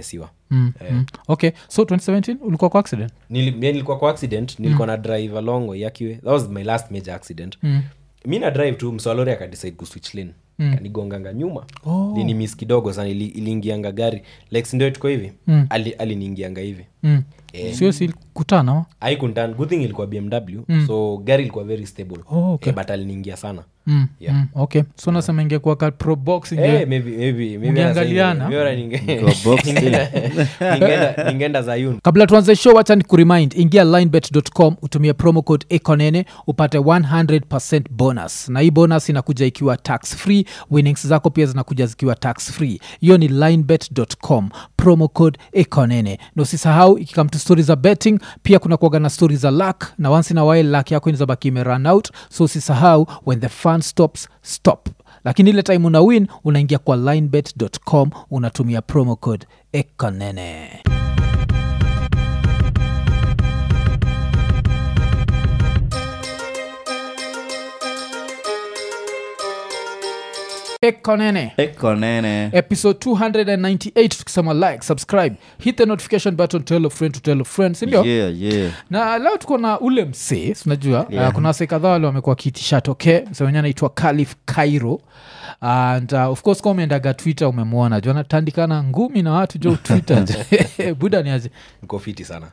siwa. Okay, so 2017 ulikuwa kwa accident? Nilikuwa kwa accident, nilikuwa na drive along Wayakiwe. That was my last major accident. Mi na drive tu, mswalori akadecide kuswitch lane. Kanigonganga nyuma. Linimiss kidogo sana, iliingianga gari. Like ndio tuko hivi. Aliniingianga hivi. Sio si kutana? Haikuntana. Good thing ilikuwa BMW. So gari ilikuwa very stable. Okay. But aliniingia sana. Okay, so nasema ingekuwa ka pro box maybe ungeangaliana. Ningeenda Zayun. Kabla tuanze show, wacha ni kuremind, ingia linebet.com, utumie promo code ekonene upate 100% bonus. Na hii bonus inakuja ikiwa tax free, winnings zako pia zinakuja zikiwa tax free. Hiyo ni linebet.com, promo code ekonene. Na usisahau ikikam to stories za betting, pia kuna kuwaga na stories za luck, na once in a while luck yako inaweza ime run out, so usisahau when the fun stops, stop. Lakini ile time una win, unaingia kwa linebet.com, unatumia promo code ekonene. Ekonene episode 298, tukisema like, subscribe, hit the notification button, tell a friend to tell a friend, sindio? Na leo tuko na ule msee, unajua kuna wase kadhaa wale wamekuwa kiitisha toke, msee mwenye anaitwa Khalif Cairo. And of course kama umeendaga Twitter umemwona jo anatandikana ngumi na watu jo Twitter. Buda ni aje? Niko fiti sana.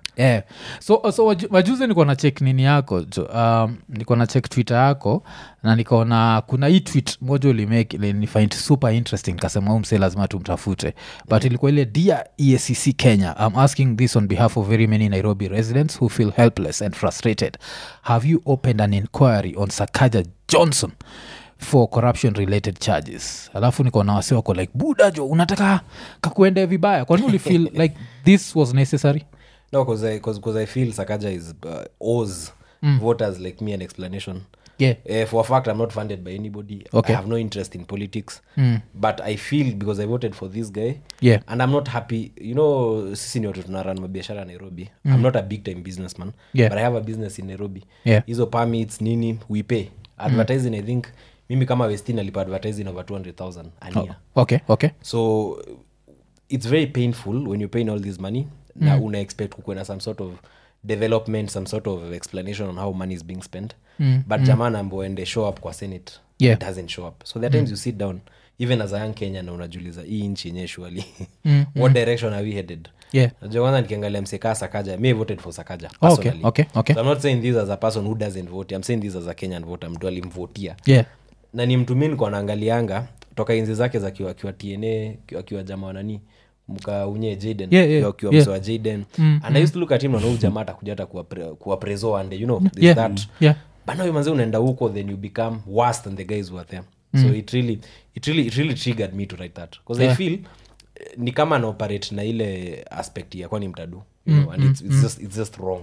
So wajuzi niko na check nini yako jo, niko na check Twitter yako na nikaona kuna hii tweet moja ulimake ile ni find super interesting, kasema umse lazima tumtafute. But ilikuwa ile Dear EACC Kenya, I'm asking this on behalf of very many Nairobi residents who feel helpless and frustrated. Have you opened an inquiry on Sakaja Johnson for corruption related charges? Alafu niko na wase wako like, buda jo unataka kakuende vibaya, kwani uli feel like this was necessary? No, because I feel Sakaja is owes voters like me an explanation. For a fact, I'm not funded by anybody. Okay. I have no interest in politics. But I feel because I voted for this guy, and I'm not happy. You know, sisi ni watu tunarun mabiashara Nairobi. I'm not a big time businessman, but I have a business in Nairobi. Hizo permits nini we pay. Advertising, I think mimi kama Westin alipa advertising over 200,000 a year. Okay. So it's very painful when you're paying all this money. Na una expect kukuena some sort of development, some sort of explanation on how money is being spent. But jamana ambo when they show up kwa Senate, it doesn't show up. So there are times you sit down, even as a young Kenyan, na unajuliza hii nchi yenyewe surely what direction are we headed? Najua kwanza nikiangalia mseka Sakaja, me voted for Sakaja personally. Okay. So I'm not saying this as a person who doesn't vote. I'm saying this as a Kenyan voter, mtu alimvotia. Na ni mtu mimi kwa naangalianga toka inzi zake za kiwa TNA, kiwa jamaa nani mka unye Jaden, kiwa msoa Jaden. And I used to look at him na jamaa atakuja hata kuwa preso and you know there's that. Bana wewe manze unaenda huko then you become worse than the guys who are there. So it really triggered me to write that because I feel ni kama an operate na ile aspect ya kwani mtadu, you know, and it's just wrong.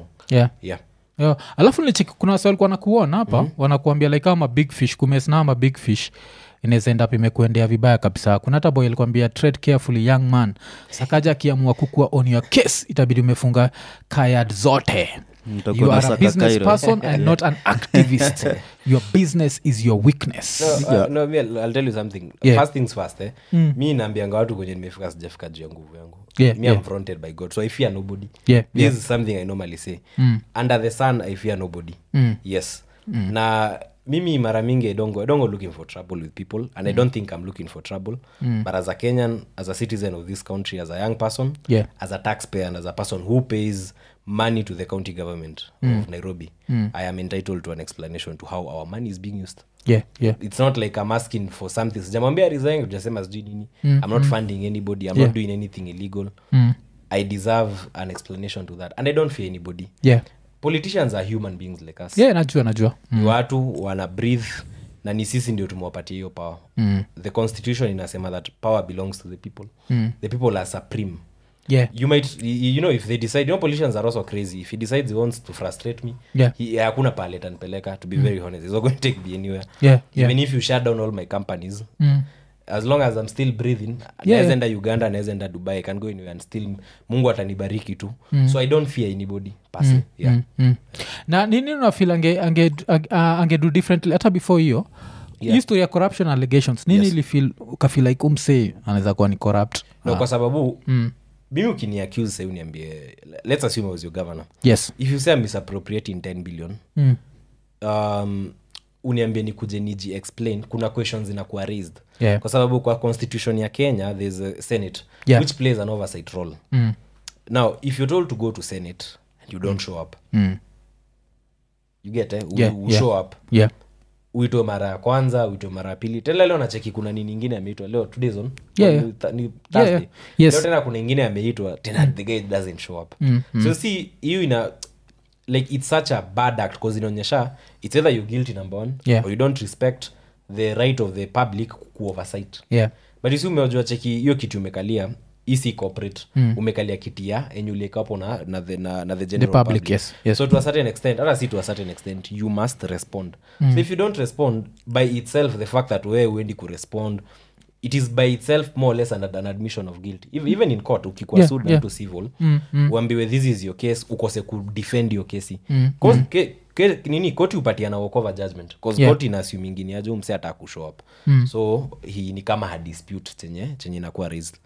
Alafu nilicheki kuna wasa walikuwa wanakuona hapa, wanakuambia like kama big fish kumesna big fish inaweza end up imekuendea vibaya kabisa. Kuna hata boy alikwambia tread carefully young man, Sakaja akiamua kukua on your case itabidi umefunga kayad zote. You are a business person and not an activist. Your business is your weakness. No, I'll tell you something. First things first, mi naambianga watu kwenye nimefika sijafika juu ya nguvu yangu. Me I'm fronted by God, so I fear nobody. This is something I normally say. Under the sun I fear nobody. Yes. Na mimi mara mingi I don't go looking for trouble with people, and I don't think I'm looking for trouble. But as a Kenyan, as a citizen of this country, as a young person, as a taxpayer, and as a person who pays money to the county government of Nairobi, I am entitled to an explanation to how our money is being used. It's not like I'm asking for something. Sijamwambia resign, hujasema sijui nini. I'm not funding anybody. I'm not doing anything illegal. I deserve an explanation to that, and I don't fear anybody. Politicians are human beings like us. Najua. Watu wana breathe na ni sisi ndio tumewapatia hiyo power. The constitution inasema that power belongs to the people. The people are supreme. You might, you know, if they decide, you know, politicians are also crazy. If he decides he wants to frustrate me, hakuna pale atanipeleka, to be very honest. He's not going to take me anywhere. Even if you shut down all my companies, as long as I'm still breathing, naeza enda Uganda, naeza enda Dubai, I can go anywhere and still Mungu atanibariki tu. So I don't fear anybody. Na nini unafeel ange do differently hata before hiyo? History ya corruption allegations, nini ili feel ukafeel like umse anaweza kuwa ni corrupt? No, kwa sababu mimi ukini accuse say uniambie let's assume I was your governor. Yes. If you say I'm misappropriating 10 billion uniambie nikuje niji explain, kuna questions zinakuwa raised. Yeah. Kwa sababu kwa constitution ya Kenya there's a Senate which plays an oversight role. Now if you're told to go to Senate and you don't show up, you get show up, uitwe mara ya kwanza, uitwe mara ya pili. Tena leo nacheki kuna nini nyingine ameitwa leo, today's on ni Thursday. Yes. Leo tena kuna nyingine ameitwa tena, the guy doesn't show up. So see hiyo ina like it's such a bad act because inaonyesha it's either you're guilty number one, or you don't respect the right of the public ku oversight. But you see umejua cheki hiyo kitu umekalia isi corporate, umekalia kiti ya enyuleka hapo na the general public. Yes. So to a certain extent, hata si to a certain extent, you must respond. So if you don't respond, by itself the fact that wewe uendi ku respond, it is by itself more or less an admission of guilt. Even in court ukikuwa sued na to civil, uambiwe this is your case, ukose ku defend your case. Cause nini koti upatiana walkover judgment cause koti ina assume ingine aje mse atakushow up. So hii ni kama a dispute chenye inakuwa raised.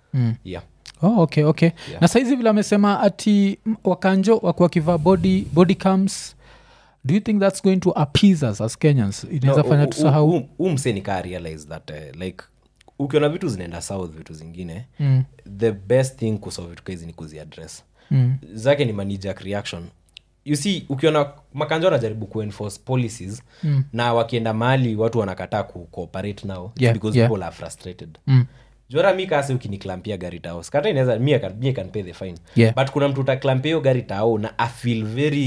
Okay. Na saizi vile amesema ati wakanjo wakuwa kiva body cams, do you think that's going to appease us as Kenyans? Inaweza fanya tusahau mse nika realize that like ukiona vitu zinaenda south vitu zingine the best thing kusolve vitu hizi ni kuziaddress. Zake ni manijak reaction. You see ukiona makanjo wanajaribu kuenforce policies na wakienda mahali watu wanakataa cooperate now because people are frustrated. Jora mi kasi ukiniklampia gari tao skata inaweza mi can pay the fine, but kuna mtu utaklampia gari tao na I feel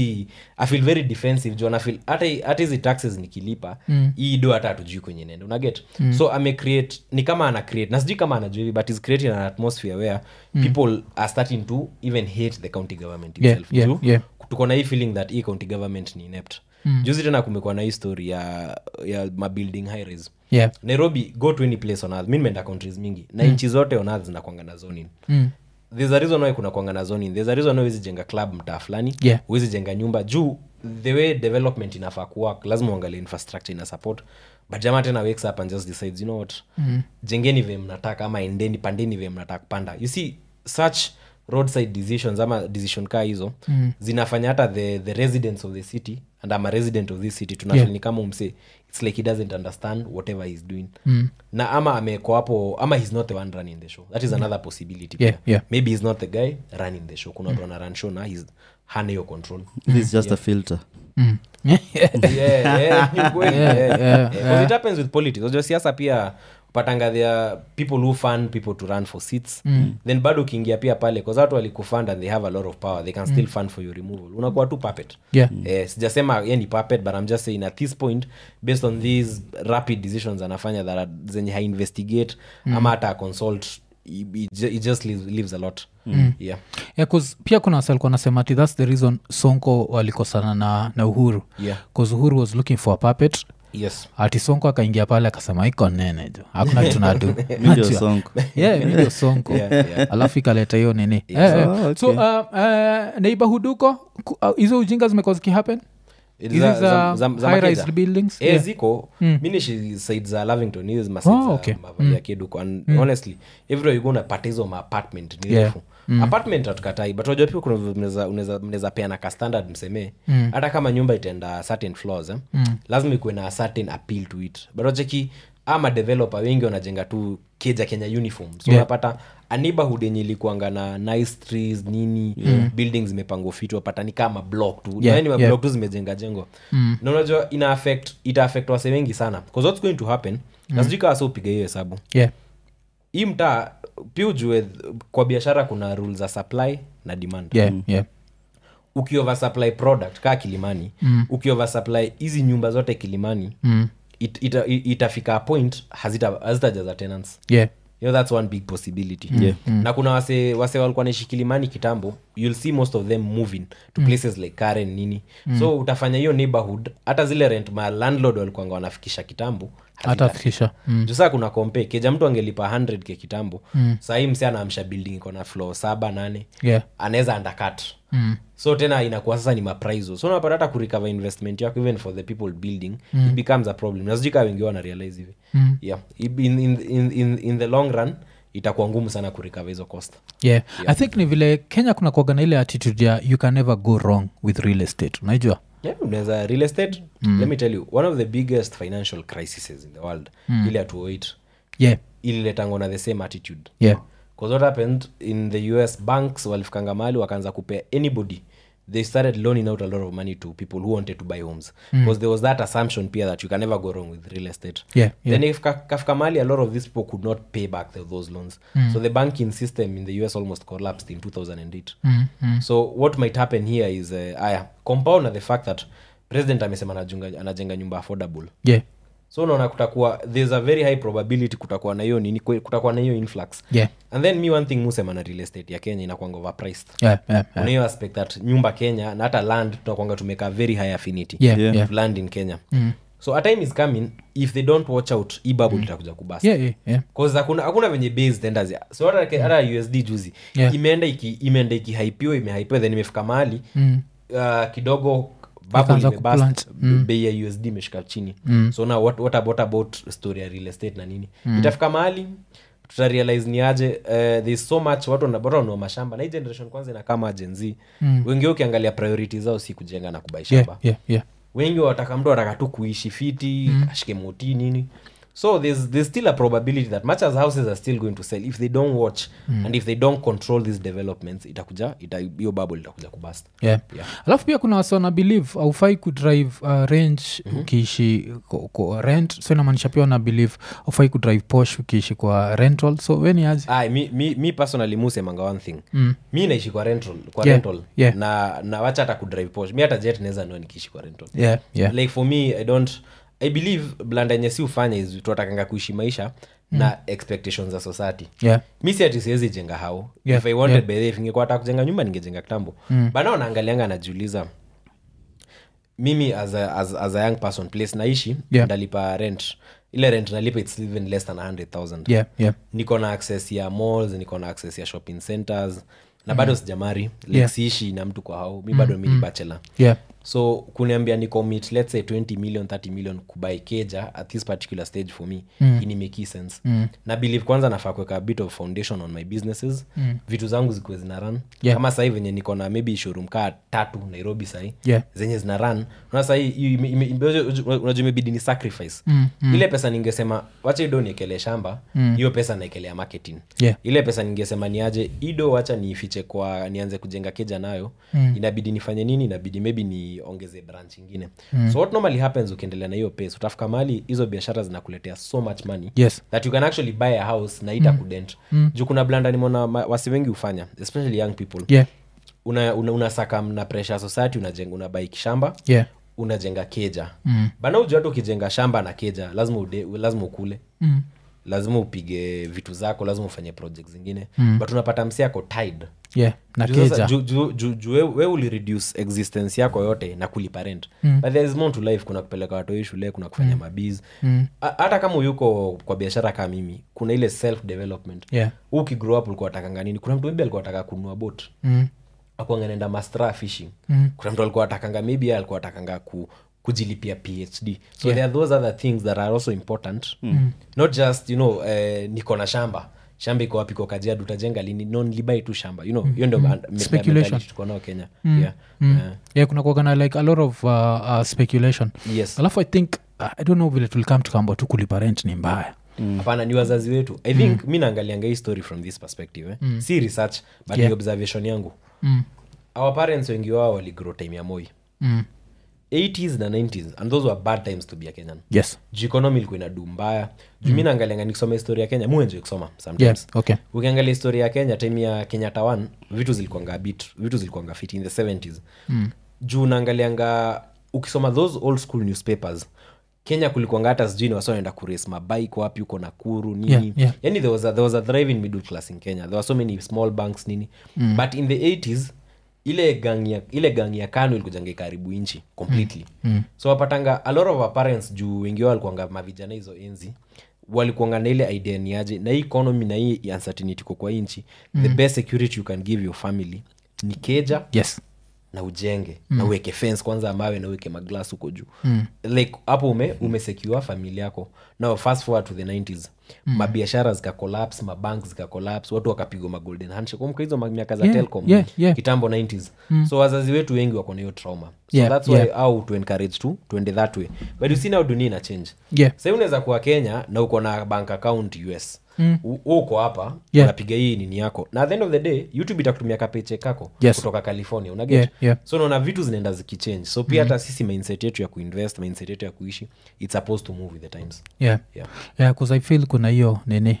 very defensive. Jona feel hata hizi taxes nikilipa hii do hata hatujui kwenye nenda una get. So ame create ni kama ana create na sijui kama anajui, but is creating an atmosphere where people are starting to even hate the county government itself. Tuko na hii feeling that hii county government ni inept. Juzi tena kumekuwa na hii story ya mabuilding high rise. Nairobi, go to any place on earth. Mi nimeenda countries mingi na nchi zote on earth zinakuanga na zoning. There's a reason why kuna kuanga na zoning. There's a reason why huwezi jenga club mtaa fulani, huwezi jenga nyumba juu the way development inafaa kuwork lazima uangalie infrastructure ina support. But jamaa tena wakes up and just decides, you know what, jengeni vile mnataka ama endeni pandeni vile mnataka kupanda. You see such roadside decisions ama decision kaa hizo zinafanya hata the residents of the city and I'm a resident of this city tunafeel ni kama umse it's like he doesn't understand whatever he's doing. Na ama ameko hapo ama he's not the one running the show. That is another possibility. Maybe he's not the guy running the show. Kuna watu run show na he's hana your control. This is just a filter. It happens with politics. Unajua siasa pia patanga there are people who fund people to run for seats. Then bado ukiingia pia pale kwa watu walikufund and they have a lot of power, they can still fund for your removal. Unakuwa tu puppet. Sijasema yeye ni puppet, but I'm just saying at this point based on these rapid decisions anafanya that zenye ha investigate ama hata consult, it just leaves a lot. Cause pia kuna wasa alikuwa nasema ati that's the reason Sonko walikosana na Uhuru. Cause Uhuru was looking for a puppet. Ati Sonko akaingia pale akasema iko nene jo, hakuna kitu nadu video Sonko alafu ikaleta hiyo nini. So neighborhood huko hizo ujinga zimekuwa zikihappen. High-rise buildings ziko minishi sides za Lavington hizo masides mavalia Keduko and honestly everywhere you go unapata hizo apartment ni refu. Apartment hatukatai, but unajua pia kuna unaweza peana ka standard mseme hata kama nyumba itaenda certain floors lazima ikuwe na certain appeal to it. But unajeki ama developer wengi wanajenga tu keja Kenya uniform, so unapata a neighborhood yenye ilikuanga na nice trees nini buildings zimepangwa fiti wapata ni kama block tu yani block tu zimejenga jengo. Na unajua ita affect wase wengi sana because what's going to happen lazima wase upige hiyo hesabu. Hii mtaa pia ujue kwa biashara kuna rules za supply na demand. Ukiover supply product kaa Kilimani, ukiover supply hizi nyumba zote Kilimani, itafika a point hazitajaza tenants. You know, that's one big possibility. Na kuna wase walikuwa naishi Kilimani kitambo, you'll see most of them moving to places like Karen nini. So utafanya hiyo neighborhood hata zile rent ma landlord walikuwa wanafikisha kitambo hatafikisha. Sasa kuna compare keja mtu angelipa 100k kitambo, sasa hii msi anaamsha building iko na floor 7-8 anaweza undercut. So tena inakuwa sasa ni maprice. So unapata hata kurecover investment yako even for the people building it becomes a problem. Nazijika wengi wana realize hivi. In the long run itakuwa ngumu sana kurecover hizo cost. Yeah. I think ni vile Kenya kuna kuwaga na ile attitude ya you can never go wrong with real estate, unajua? Yeah, unaweza real estate. Let me tell you, one of the biggest financial crises in the world, ile ya 2008, Yeah. ililetangwa na the same attitude. Yeah. Because what happened in the US, banks walifikanga mahali wakaanza kupea anybody, they started loaning out a lot of money to people who wanted to buy homes, because there was that assumption pia that you can never go wrong with real estate. Yeah. Then if kafika mahali, a lot of these people could not pay back those loans, so the banking system in the US almost collapsed in 2008. So what might happen here is compound na the fact that president amesema anajenga nyumba affordable. Yeah. So unaona kutakuwa there's a very high probability kutakuwa na hiyo nini, kutakuwa na hiyo influx. Yeah. And then me one thing musema na real estate ya Kenya inakuanga overpriced. Yeah. Kuna hiyo aspect that nyumba Kenya na hata land tunakuanga tumeka very high affinity Yeah. land in Kenya. So a time is coming, if they don't watch out, hii bubble itakuja kubust. Yeah. Cause hakuna venye base tenders ya. So hata USD juzi imeenda ikihypiwa imehypiwa then imefika mahali kidogo bubble imebust, bei ya USD imeshika chini. So now what about story ya real estate na nini? Itafika mahali tutarealize ni aje there's so much watu wanabora mashamba na hii generation kwanza ina kama Gen Z. Wengi ukiangalia priorities zao si kujenga na kubai shamba. Yeah. Wengi wataka tu kuishi fiti, ashike moti nini. So there's still a probability that much as houses are still going to sell, if they don't watch and if they don't control these developments, hiyo bubble itakuja kubust. Yeah. Alafu pia kuna wasa wana believe aufai kudrive range ukiishi kwa rent, so inamaanisha pia wana believe aufai kudrive posh ukiishi kwa rental. So weni aje? Me personally musemanga one thing. Mi naishi kwa rental Yeah. na wacha hata kudrive posh. Mi hata jet naweza ndio nikiishi kwa rental. Yeah. Like for me I believe blanda yenye si ufanya is tuatakanga kuishi maisha na expectations za society. Yeah. Mi si ati siwezi jenga hao. Yeah. If I wanted by the if ningekuwa hata kujenga nyumba ningejenga kitambo. Bana wanaangalianga najiuliza mimi as a young person place naishi ndalipa rent. Ile rent nalipa it's even less than 100,000. Yeah. Niko na access ya malls, niko na access ya shopping centers na bado sijamari. Like siishi na mtu kwa hao. Mi bado mimi bachelor. Yeah. So kuniambia ni commit let's say 20 million 30 million kubuy keja at this particular stage for me ini make sense. Na believe kwanza nafaa kuweka a bit of foundation on my businesses. Vitu zangu zikuwe zina run. Kama sasa hivi venye niko na maybe showroom kaa 3 Nairobi sasa zenye zina run. Na sasa hii unajua imebidi ni sacrifice. Ile pesa ningesema wacha ido niekelee shamba, hiyo pesa naekelea marketing. Ile pesa ningesema niaje ido wacha niifiche kwa nianze kujenga keja nayo. Inabidi nifanye nini? Inabidi maybe ni ongeze branch ingine. So what normally happens ukiendelea na hiyo pace utafika mahali hizo biashara zinakuletea so much money that you can actually buy a house na ita kudent. Juu kuna blanda nimeona wasi wengi ufanya especially young people. Unasaka na pressure society, unajenga unabai kishamba, unajenga keja. Bana ujua tu ukijenga shamba na keja lazima ukule. Lazima upige vitu zako, lazima ufanye projects zingine. But unapata msi yako tied. Na keja. We uli reduce existence yako yote na kulipa rent. But there is more to life. Kuna kupeleka watu shule, kuna kufanya mabiz. Hata kama uyuko kwa biashara kama mimi, kuna ile self development. Ukigrow up ulikuwa atakanga nini? Kuna mtu maybe alikuwa ataka kununua boat. Akuwa ngeenda master fishing. Kuna mtu alikuwa atakanga maybe alikuwa atakanga kujilipia PhD. So there are those other things that are also important. Not just niko na shamba iko wapi kwa Kajiado utajenga lini, no nilibai tu shamba hiyo ndio speculation tuko nao Kenya. Kuna kuagana like a lot of speculation. Alafu I think I don't know vile tulikam tukamba tu kulipa rent ni mbaya. Hapana, ni wazazi wetu. I think mi naangalianga hii story from this perspective. Si research but ni observation yangu. Our parents wengi wao waligrow time ya Moi 80s na 90s and those were bad times to be a Kenyan. Economy ilikuwa inadu mbaya. Juu mi naangalianga nikisoma historia ya Kenya, muenje kusoma sometimes. Ukiangalia historia ya Kenya time ya Kenyatta 1 vitu zilikuanga fit in the 70s. Juu naangalianga ukisoma those old school newspapers, Kenya kulikuanga hata sijui ni wasio naenda kurace mabike wapi uko Nakuru nini. Yani there was a thriving middle class in Kenya. There were so many small banks nini. But in the 80s ile gang ya KANU ilikujanga karibu inchi completely. So wapatanga a lot of our parents juu wengi wao walikuanga mavijana hizo enzi walikuanga na ile idea ni aje na hii economy na hii uncertainty kwa inchi. The best security you can give your family ni keja na ujenge na uweke fence kwanza mawe na uweke maglass huko juu like hapo umesecure familia yako. Now fast forward to the 90s mabiashara zika collapse, mabanks zika collapse, watu wakapigwa magolden handshake. Kumbuka hizo miaka za Telcom kitambo 90s. So wazazi wetu wengi wako na hiyo trauma, so that's why how to encourage to end that way. But you see now dunia ina change. Sasa unaweza kuwa Kenya na uko na bank account US uko hapa unapiga hii nini yako, na at the end of the day YouTube itakutumia kapeche kako kutoka California, unaget so unaona vitu zinaenda zikichange. So pia hata sisi mindset yetu ya kuinvest, mindset yetu ya kuishi, it's supposed to move with the times. Because I feel kuna hiyo nini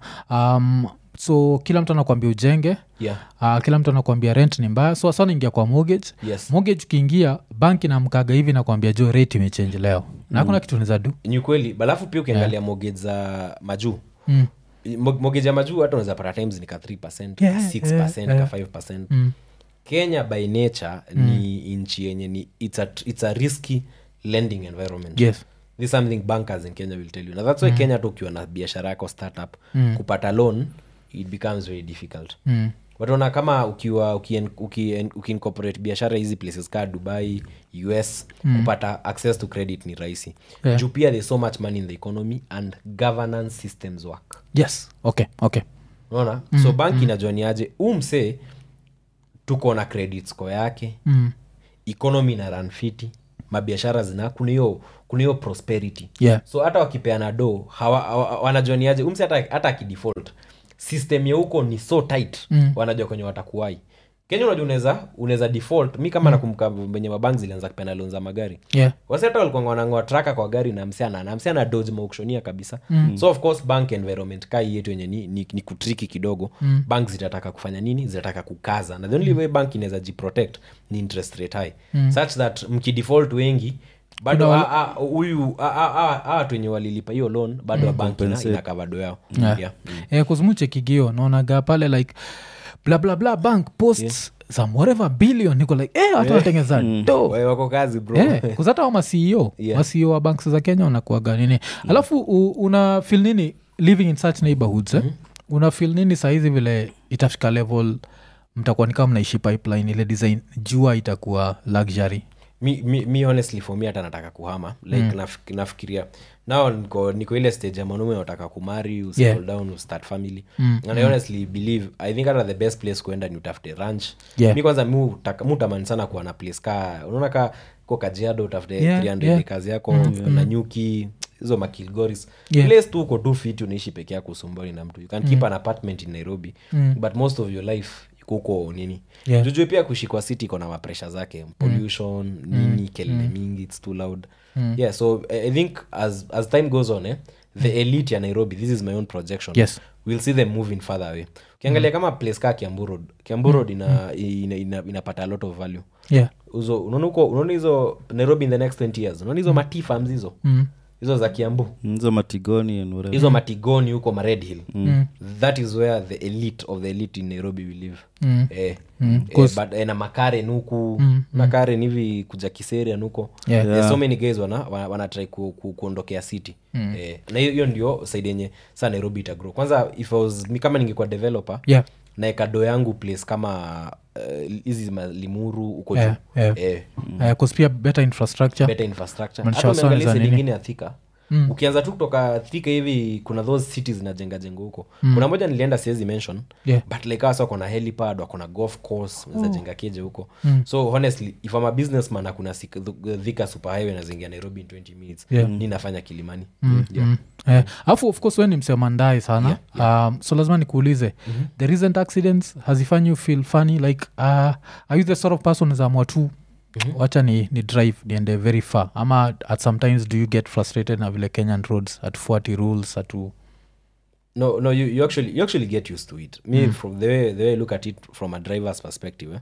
so kila mtu anakuambia ujenge kila mtu anakuambia rent ni mbaya, so sana ingia kwa mortgage. Mortgage ukiingia banki na mkaga hivi nakuambia jo rate imechange leo na hakuna kitu unaweza do. Ni kweli. Balafu pia ukiangalia mortgage za majuu mortgage ya majuu hata unaweza pata times ni ka 3%, 6%, ka 5%. Kenya by nature ni inchi yenye ni it's a risky lending environment. This is something bankers in Kenya will tell you. Now that's why Kenya tu ukiwa na biashara yako startup kupata loan it becomes very difficult. But ona kama ukiwa ukiincorporate biashara hizi places ka Dubai, US kupata access to credit ni rahisi. Juu pia there's so much money in the economy and governance systems work. Okay. Unaona? So banki inajua ni aje umse tuko na credit score yake. Economy na run fiti, mabiashara zina kuna hiyo prosperity. So hata wakipeana do wanajua ni aje umse hata akidefault system ya huko ni so tight wanajua kwenye watakuwai. Kenya unaweza default. Mi kama nakumbuka venye mabank zilianza kupeana loan za magari. Wasi hata walikuwa wanangoa tracker kwa gari na msiana dodge auctioneer kabisa. So of course bank environment kai yetu yenye ni kutriki kidogo. Bank zitataka kufanya nini? Zitataka kukaza. Na the only way bank inaweza jiprotect ni interest rate high. Such that mkidefault wengi bado watu wenye walilipa hiyo loan bado bank inakavado yao. Kuzumuche kigio naonaga pale like blah blah blah bank posts some whatever billion niko like watu watengeza do wako kazi bro. Kuzata wa CEO CEO wa banks za Kenya wanakuaga nini. Alafu una feel nini living in such neighborhoods una feel nini saizi vile itafika level mtakuwa ni kama mnaishi pipeline ile design jua itakuwa luxury? Mi honestly for me hata nataka kuhama like nafikiria now niko ile stage ya mwanaume nataka kumari, settle down, start family. And I honestly believe I think the best place kuenda ni utafute ranch. Mi kwanza mutamani sana kuwa na place unaona kwa Kajiado utafute 300 acres yako na nyuki hizo makilgoris place tu uko 2 feet unaishi peke yako usumbani na mtu. You can keep an apartment in Nairobi but most of your life kuko nini jujue pia kuishi kwa city iko na mapresha zake, pollution nini kelele mingi, it's too loud. So I think as time goes on the elite ya Nairobi, this is my own projection, we'll see them moving further away. Ukiangalia kama place ka Kiambu Road inapata a lot of value. Unaona hizo Nairobi in the next 20 years unaona hizo mati farms hizo za Kiambu, hizo Matigoni huko ma Red Hill. That is where the elite of the elite in Nairobi will live. But na Makaren huku Makaren hivi kuja Kiserian huko so many guys wana try kuondokea city. Na hiyo ndio side yenye sana Nairobi ita grow. Kwanza if I was kama ningekuwa developer na ekado yangu place kama hizi Limuru uko juu kuspia better infrastructure hata umeangalia side nyingine ya Thika. Ukianza tu kutoka Thika hivi kuna those cities zinajenga huko. Kuna moja nilienda siwezi mention but like hasa kuna helipad, kuna golf course zinajenga keje huko. So honestly if I'm a businessman na kuna Thika super highway na zingia Nairobi in 20 minutes ninafanya Kilimani. Alafu of course when ni msema ndai sana so lazima nikuulize the recent accidents hazifanya you feel funny like are you the sort of person zamwa tu wacha ni drive niende very far ama at sometimes do you get frustrated na vile Kenyan roads at 40 rules atu? No you actually get used to it. Me from the way I look at it from a driver's perspective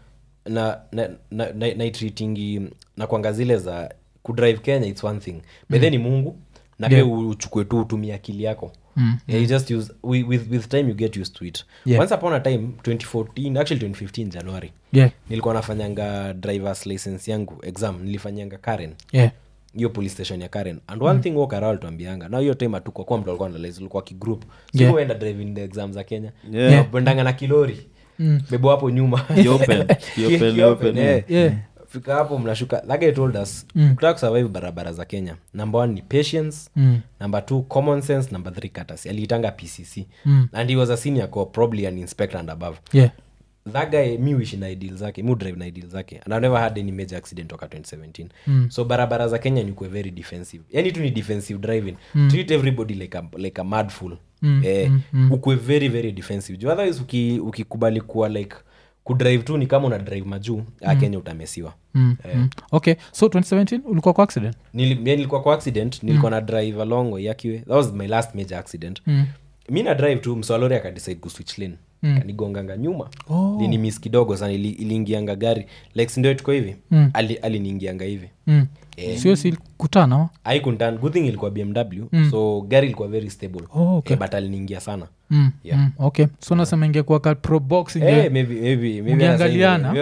na treating na kwanga zile za kudrive Kenya it's one thing but then ni Mungu na pia uchukue tu utumia akili yako. You just use with time you get used to it. Once upon a time 2015 January nilikuwa nafanyanga driver's license yangu exam, nilifanyanga Karen hiyo police station ya Karen and one thing walk around tuambianga na hiyo time atuko kwa mtu alikuwa na license kwa ki group so wenda driving the exams za Kenya bendanga na kilori bebo hapo nyuma open. fika hapo mnashuka like I told us kutaka kusurvive barabara za Kenya number 1 ni patience number 2 common sense number 3 courtesy aliitanga PCC and he was a senior cop probably an inspector and above that guy mi wish na ideal zake mi drive na ideal zake and I've never had any major accident toka 2017 so barabara za Kenya ni very defensive yani tu ni defensive driving treat everybody like a mad fool ukwe very very defensive juu otherwise ukikubali kuwa like kudrive tu ni kama una drive majuu Kenya utamesiwa okay so 2017 ulikuwa kwa accident nilikuwa kwa accident nilikuwa na drive along Wayakiwe that was my last major accident mi na drive tu mswalori akadecide kuswitch lane kanigonganga nyuma linimiss kidogo sana iliingianga gari like sindio tuko hivi aliniingianga hivi sio si kutana haikuntana good thing ilikuwa BMW so gari ilikuwa very stable but aliniingia sana okay so nasema ingekuwa ka pro box maybe ungeangaliana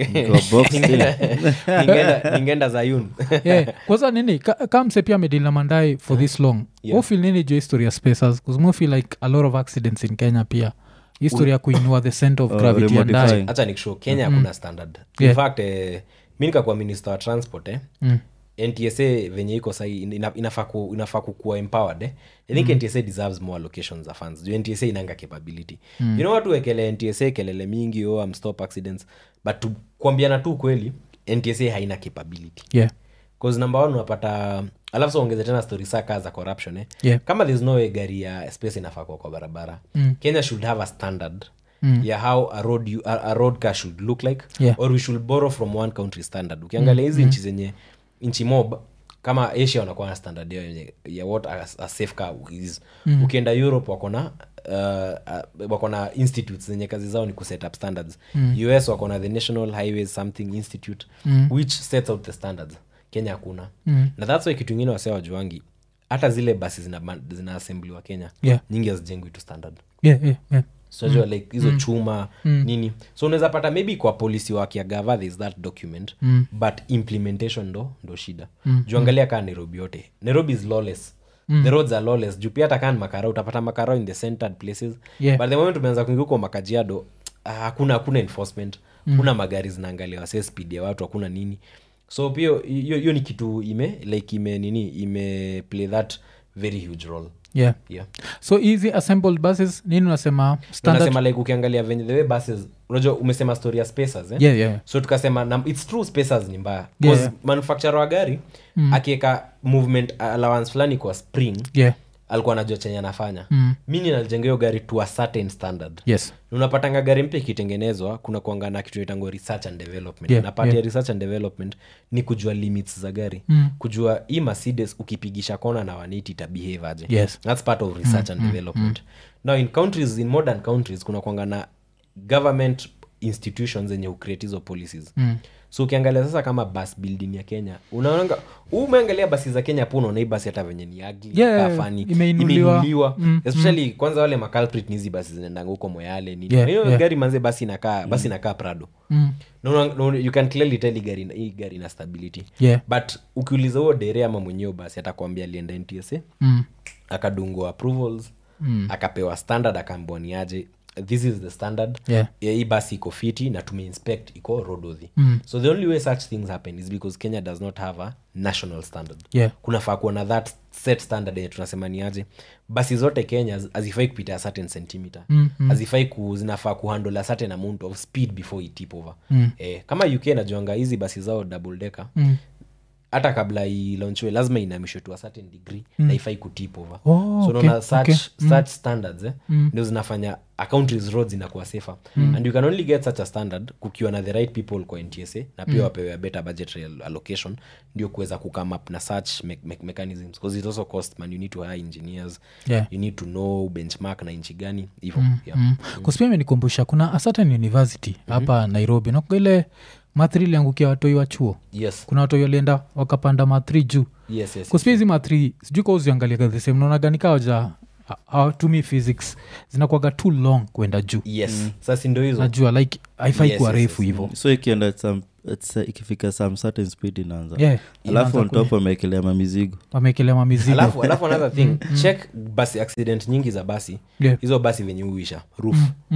ningeenda Zayun kwanza nini kama mse pia medili na Mandai for this long feel nini jo history ya spacers because mo feel like a lot of accidents in Kenya pia history ya kuinua the center of gravity and die acha nikushow Kenya hakuna standard in fact mi nikakuwa minister wa transport NTSA venye iko sahi inafaa kukuwa empowered I think NTSA deserves more allocations of funds juu NTSA inanga capability you know watu wekele NTSA kelele mingi I'm stop accidents but kuambiana tu kweli NTSA haina capability because number 1 unapata alafu so ongeze tena story saka za corruption kama there's no way gari ya space inafaa kwa barabara Kenya should have a standard ya how a road car should look like or we should borrow from one country standard ukiangalia hizi nchi zenye nchi mob kama Asia wanakuwa na standard ya what a safe car is ukienda Europe wako na institutes zenye kazi zao ni kuset up standards US wako na the National Highways something institute which sets out the standards Kenya hakuna na that's why kitu ingine wasewa wajuangi hata zile basi zina assembliwa Kenya nyingi hazijengwi to standard so like hizo chuma nini so unaweza pata maybe kwa policy wakiagava there is that document but implementation ndo shida juangalia kaa Nairobi yote Nairobi is lawless the roads are lawless juu pia hata kaa makara utapata makara in the centered places but the moment umeanza kuingia kwa Makajiado hakuna enforcement kuna magari zinaangaliwa say speed ya watu hakuna nini so pia hiyo ni kitu ime play that very huge role so easy assembled buses nini unasema standard unasema like ukiangalia venye the way buses unajua umesema story ya spacers so tukasema it's true spacers ni mbaya because manufacturer wa gari akiweka movement allowance fulani kwa spring alikuwa anajua chenye anafanya mimi ninajenga hiyo gari to a certain standard unapatanga gari mpya ikitengenezwa kuna kuanga na kitu inaitwa research and development na part ya research and development ni kujua limits za gari kujua hii Mercedes ukipigisha kona na 180 ita behave aje that's part of research and development now in modern countries kuna kuanga na government institutions zenye ucreate hizo policies so ukiangalia sasa kama bus building ya Kenya unaona umeangalia basi za Kenya hapo unaona hii basi hata venye ni ugly kafani imeinuliwa especially kwanza wale maculprit hizi basi zinaendanga huko Moyale nini hiyo gari manze basi inakaa Prado no you can clearly tell hii gari ina stability but ukiuliza huo dere ama mwenyewe basi atakwambia alienda NTSA akadungwa approvals akapewa standard akaambiwa ni aje this is the standard hii basi iko fiti na tumeinspect iko roadworthy so the only way such things happen is because Kenya does not have a national standard kunafaa kuwa na that set standard yenye tunasema ni aje basi zote Kenya hazifai kupita a certain centimeter hazifai zinafaa kuhandle a certain amount of speed before it tip over kama UK najuanga hizi basi zao double decker hata kabla ilaunchwe lazima inamishwe to a certain degree na ifai kutip over so unaona such standards ndio zinafanya a country's roads inakuwa safer and you can only get such a standard kukiwa na the right people kwa NTSA na pia wapewe a better budgetary allocation ndio kuweza kukame up na such mechanisms because it also cost man you need to hire engineers you need to know benchmark na inchi gani hivyo kuspia imenikumbusha kuna a certain university hapa Nairobi na ile mathri liangukia watoi wa chuo kuna watoi walienda wakapanda mathri juu kuspia hizi mathri sijui kwa uziangalia the same naona gani kawaja hawatumi physics zinakuwaga too long kwenda juu sasa ndio hizo najua like haifai kuwa refu hivyo so ikienda ikifika some certain speed inaanza alafu on top wameekelea mamizigo alafu another thing check basi accident nyingi za basi hizo basi venye huisha roof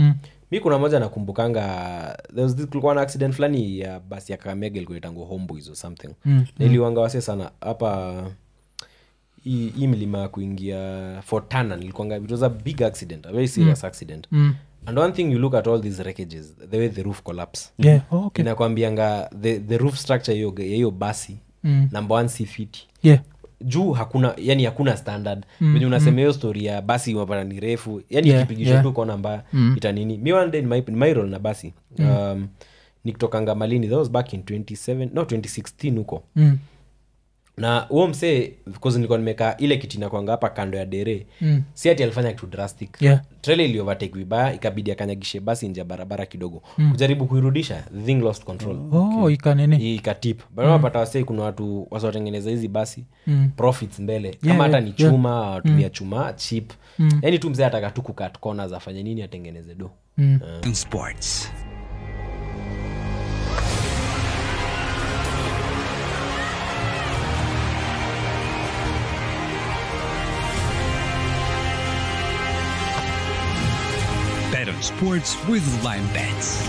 mi kuna moja nakumbukanga kulikuwa na accident fulani ya basi ya Kakamega ilikuwa itango Homeboys or something niliwanga wase sana hapa hii mlima ya kuingia Fort Tanan ilikuwanga it was a big accident, a very serious accident and one thing you look at all these wreckages the way the roof collapse inakwambianga the roof structure hiyo basi number 1 si fit juu hakuna standard venye unasema hiyo story ya basi mapana ni refu yani ikipigisha tu kona mbaya itanini mi one day my role na basi nikitokanga Malini that was back in 2016 huko na huo msee because nilikuwa nimeka ile kiti na kwanga hapa kando ya dere si ati alifanya kitu drastic trailer ili overtake vibaya ikabidi akanyagishe basi nje barabara kidogo kujaribu kuirudisha the thing lost control ikatip bado unapata wasee kuna watu wasotengeneza hizi basi profits mbele kama hata ni chuma watumia chuma cheap yani tu mzee ataka tu kukat corners afanye nini atengeneze do sports Sports with Lime Bets.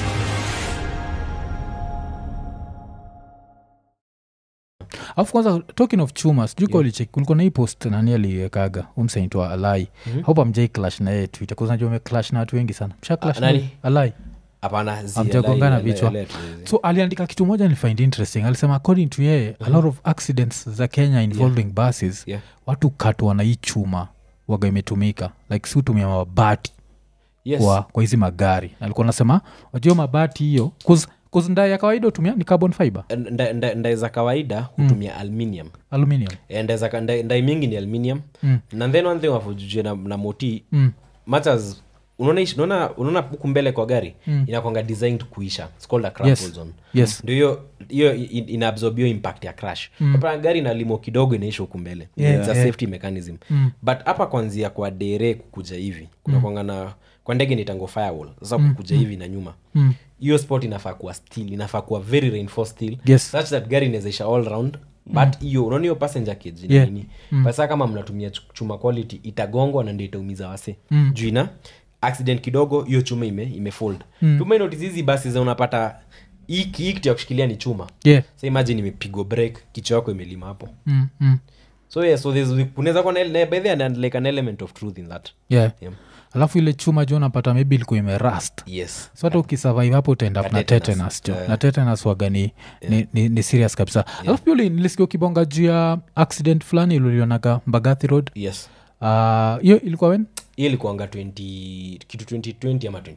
Alafu kwanza talking of chuma sijui kwa ulicheki kulikuwa na hii post nani aliwekaga umsaintwa Alai hope amjai clash na yeye Twitter kwa sababu ameclash na watu wengi sana msha clash na Alai hapana amjagongana vichwa so aliandika kitu moja nilifind interesting alisema according to yeye a lot of accidents za Kenya involving buses watu katwa na hii chuma waga imetumika like si utumia mabati kwa hizi magari alikuwa nasema wajua mabati hiyo cause ndai ya kawaida utumia ni carbon fiber ndai za kawaida hutumia aluminium ndai mingi ni aluminium na then one thing wafujuje na moti matters unaona huku mbele kwa gari inakwanga designed kuisha it's called a crumple zone ndio hiyo inaabsorb hiyo impact ya crash hapa gari na limo kidogo inaisha huku mbele it's a safety mechanism but hapa kuanzia kwa dere kukuja hivi kuna kwanga na kwa ndege ni tango firewall sasa kukuja hivi na nyuma hiyo spot inafaa kuwa steel inafaa kuwa very reinforced steel such that gari inawezaisha all round but hiyo unaona hiyo passenger cage nini basa kama mnatumia chuma quality itagongwa na ndio itaumiza wase juu ina accident kidogo hiyo chuma imefold tume notice hizi basi za unapata hii kitu ya kushikilia ni chuma so imagine imepigo break kichwa yako imelima hapo so kunaweza kuwa by the end like an element of truth in that alafu ile chuma jo unapata maybe ilikuwa imerust so hata ukisurvive hapo utaenda na tetanus na tetanus waga ni serious kabisa alafu pia nilisikia ukibonga juu ya accident fulani ililionaga Mbagathi Road hiyo ilikuwa when hiyo ilikuanga 2020 ama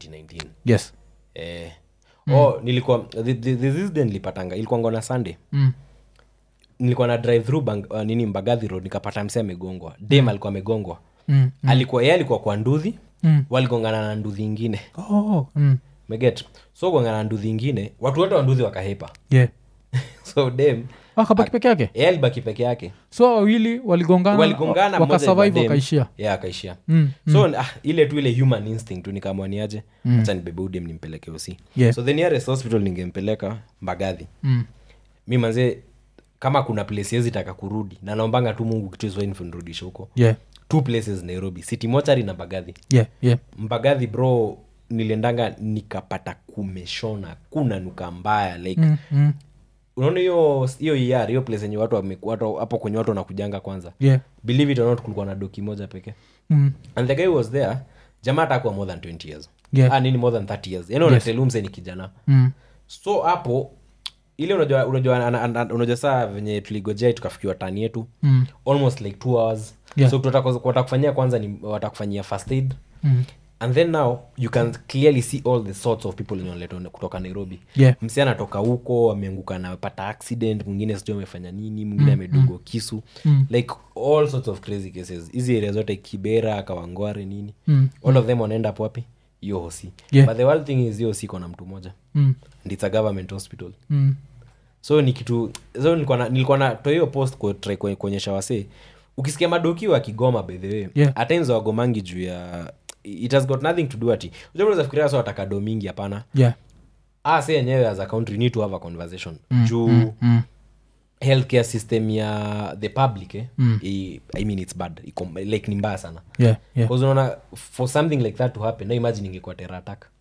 2019 nilikuwa this day nilipatanga ilikuwa na Sunday nilikuwa na drive through Mbagathi Road nikapata msee amegongwa dem alikuwa amegongwa alikuwa kwa nduthi waligongana na nduthi ingine meget so gongana na nduthi ingine watu wote wa nduthi wakahepa so dem akabaki peke yake alibaki peke yake so wawili waligongana wakasurvive wakaishia akaishia so ile tu ile human instinct tu nikamwaniaje acha nibebe udem nimpeleke usi so the nearest hospital ningempeleka Mbagathi mi manze kama kuna place yezi taka kurudi na naombanga tu Mungu kitu iswa nifundrudisha huko 2 places Nairobi City Mortuary na Mbagathi Mbagathi bro niliendanga nikapata kumeshona kuna nuka mbaya like unaona hiyo hiyo place yenye watu hapo kwenye watu wanakujanga kwanza believe it or not kulikuwa na doki moja pekee and the guy was there jamaa atakuwa more than 20 years nini more than 30 years yani unatelumse ni kijana so hapo ile unajua saa venye tuligojea tukafikiwa tani yetu almost like 2 hours so watakufanyia kwanza ni watakufanyia first aid and then now you can clearly see all the sorts of people inaletwa kutoka Nairobi msi anatoka huko ameanguka na pata accident mwingine sijui amefanya nini mwingine amedugo kisu like all sorts of crazy cases hizi area zote Kibera Kawangware nini all of them wanaenda hapo wapi hiyo hosi but the wild thing is hiyo hosi iko na mtu mmoja and it's a government hospital so ni kitu so nilikuwa na to hiyo post kuonyesha wase ukisikia madoki wa Kigoma by the way atenzo wagomangi juu ya it has got nothing to do ati unaweza fikiria so atakado mingi hapana say yenyewe as a country need to have a conversation juu healthcare system ya the public I mean it's bad like ni mbaya sana because unaona for something like that to happen now imagine ingekuwa terror attack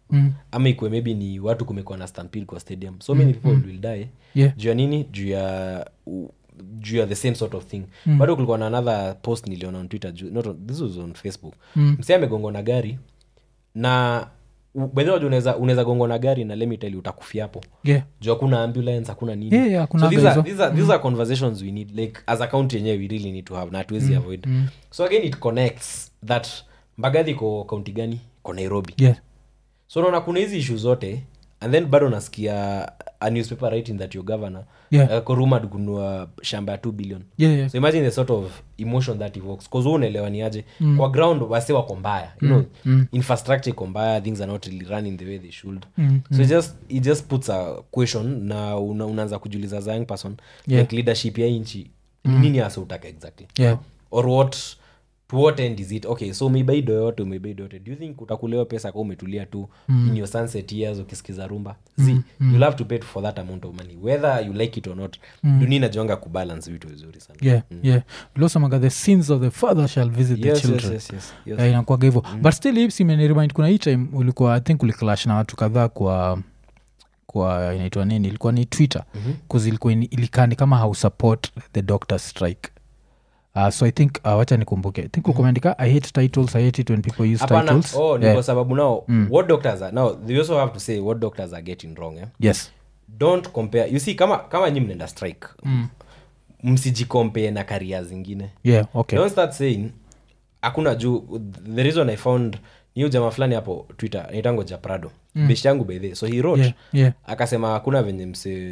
ama ikwe maybe ni watu kumekuwa na stampede kwa stadium, so many people will die juu ya nini, juu ya the same sort of thing. Bado kulikuwa na another post niliona on Twitter, this was on Facebook. Msee amegonga na gari na bedhe wajua unaweza gongo na gari na let me tell you utakufia hapo. Juu hakuna ambulance, hakuna nini. So these are conversations we need, like as a county yenyewe we really need to have, na hatuwezi avoid. So again it connects that Mbagathi ko county gani? Ko Nairobi. So unaona kuna hizi issue zote, and then bado nasikia a newspaper writing that your governor ko rumored kununua shamba ya 2 billion. So imagine the sort of emotion that evokes, because unaelewa ni aje kwa ground wase wako mbaya, you know, infrastructure iko mbaya, things are not really running the way they should. So it just puts a question na unaanza kujiuliza as a young person, like leadership ya nchi nini hasa utaka exactly, or to what end is it? Okay, so umeiba yote. Do you think utakulewa pesa kwa umetulia tu in your sunset years ukisikiza rumba? You'll have to pay for that amount of money whether you like it or not. Dunia inajonga kubalance vitu vizuri sana. Losamaga the sins of the father shall visit the children. Yes. Inakuwa hivyo. But still hips imeniremind kuna hii time ulikuwa I think uliclash na watu kadhaa kwa inaitwa nini, ilikuwa ni Twitter, because ilikuwa ilikani kama how support the doctor strike. So I think wacha nikumbuke, I think ukomeandika I hate titles, I hate it when people use titles. Ni kwa sababu now what doctors are now, they also have to say what doctors are getting wrong. Yes, don't compare, you see kama nyinyi mnaenda strike, msijicompare na career zingine. Okay, don't start saying hakuna juu. The reason I found new jamaa fulani hapo Twitter nitango Japrado beshi yangu by the, so he wrote akasema hakuna venye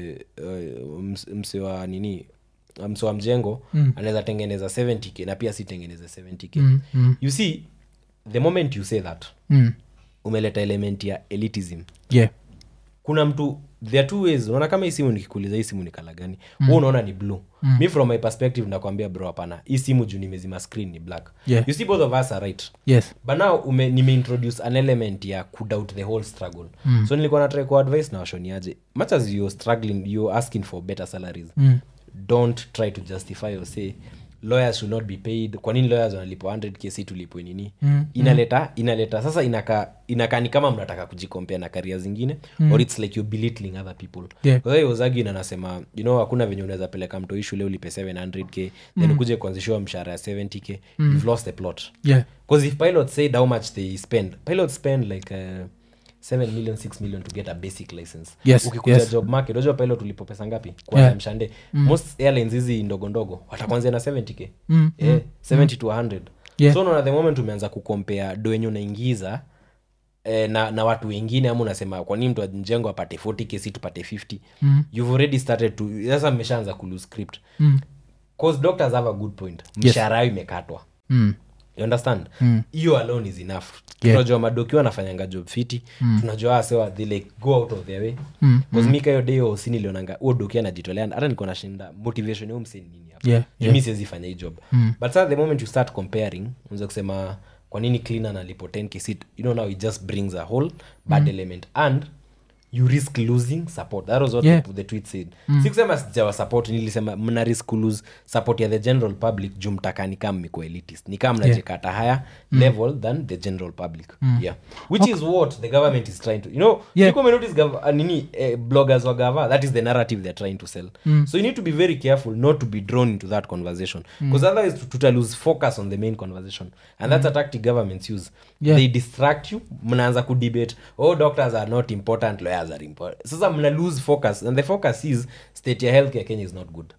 mse wa nini msoa mjengo anaweza tengeneza 70k na pia si tengeneza 70k. You see, the moment you say that umeleta element ya elitism. Kuna mtu, there are two ways. Unaona kama hii simu nikikuuliza hii simu ni kala gani, wewe unaona ni blue. Me from my perspective nakwambia bro hapana, hii simu juu nimezima screen ni black. You see both of us are right. But now nimeintroduce an element ya kudoubt the whole struggle. So nilikuwa na try ku advice na washoniaje, much as you're struggling, you're asking for better salaries, don't try to justify or say lawyers should not be paid. Kwa nini lawyers wanalipo 100k si tulipo nini? Inaleta sasa inaka ni kama mnataka kujicompare na career zingine, or it's like you're belittling other people. Kwa hiyo Ozagi anasema, you know, hakuna venye unaweza peleka mtu shule ulipe 700k then ukuje kuanzishwa mshahara ya 70k. You've lost the plot. Because if pilots said how much they spend, pilots spend like 7 million 6 million to get a basic license. Ukikuja job market unajua pilot ulipo pesa ngapi kwa mshande? Most airlines hizi ndogo watakuanzia na 70k 70 to 100. So no, at the moment umeanza kucompare do yenye unaingiza na watu wengine, ama unasema kwa nini mtu mjengo apate 40k si tupate 50. You've already started to, sasa mmeshaanza ku lose script. Cause doctors have a good point, mshahara imekatwa. You understand? Hiyo alone is enough. Tunajua madoki wanafanyanga job fiti. Tunajua asewa they like go out of their way. Because mika hiyo day usini lionanga huo doki anajitolea, hata niko nashinda motivation yao mseni nini hapa. Mimi siwezi fanya hii job. But at the moment you start comparing, unaweza kusema kwa nini cleaner analipo 10k sit, you know, now it just brings a whole bad element and you risk losing support. That was what the tweet said. Sikusema sijawa support, nilisema mna risk lose support ya the general public juu mtakani kama miko elitist, ni kama mnajikata higher level than the general public. Which is what the government is trying to, you know, you come notice bloggers wa gava, that is the narrative they're trying to sell. So you need to be very careful not to be drawn into that conversation, because otherwise to lose focus on the main conversation, and that's a tactic governments use. They distract you, mnaanza ku debate, oh doctors are not important, lawyers are important. Sasa mna lose focus, and the focus is state ya healthcare Kenya is not good.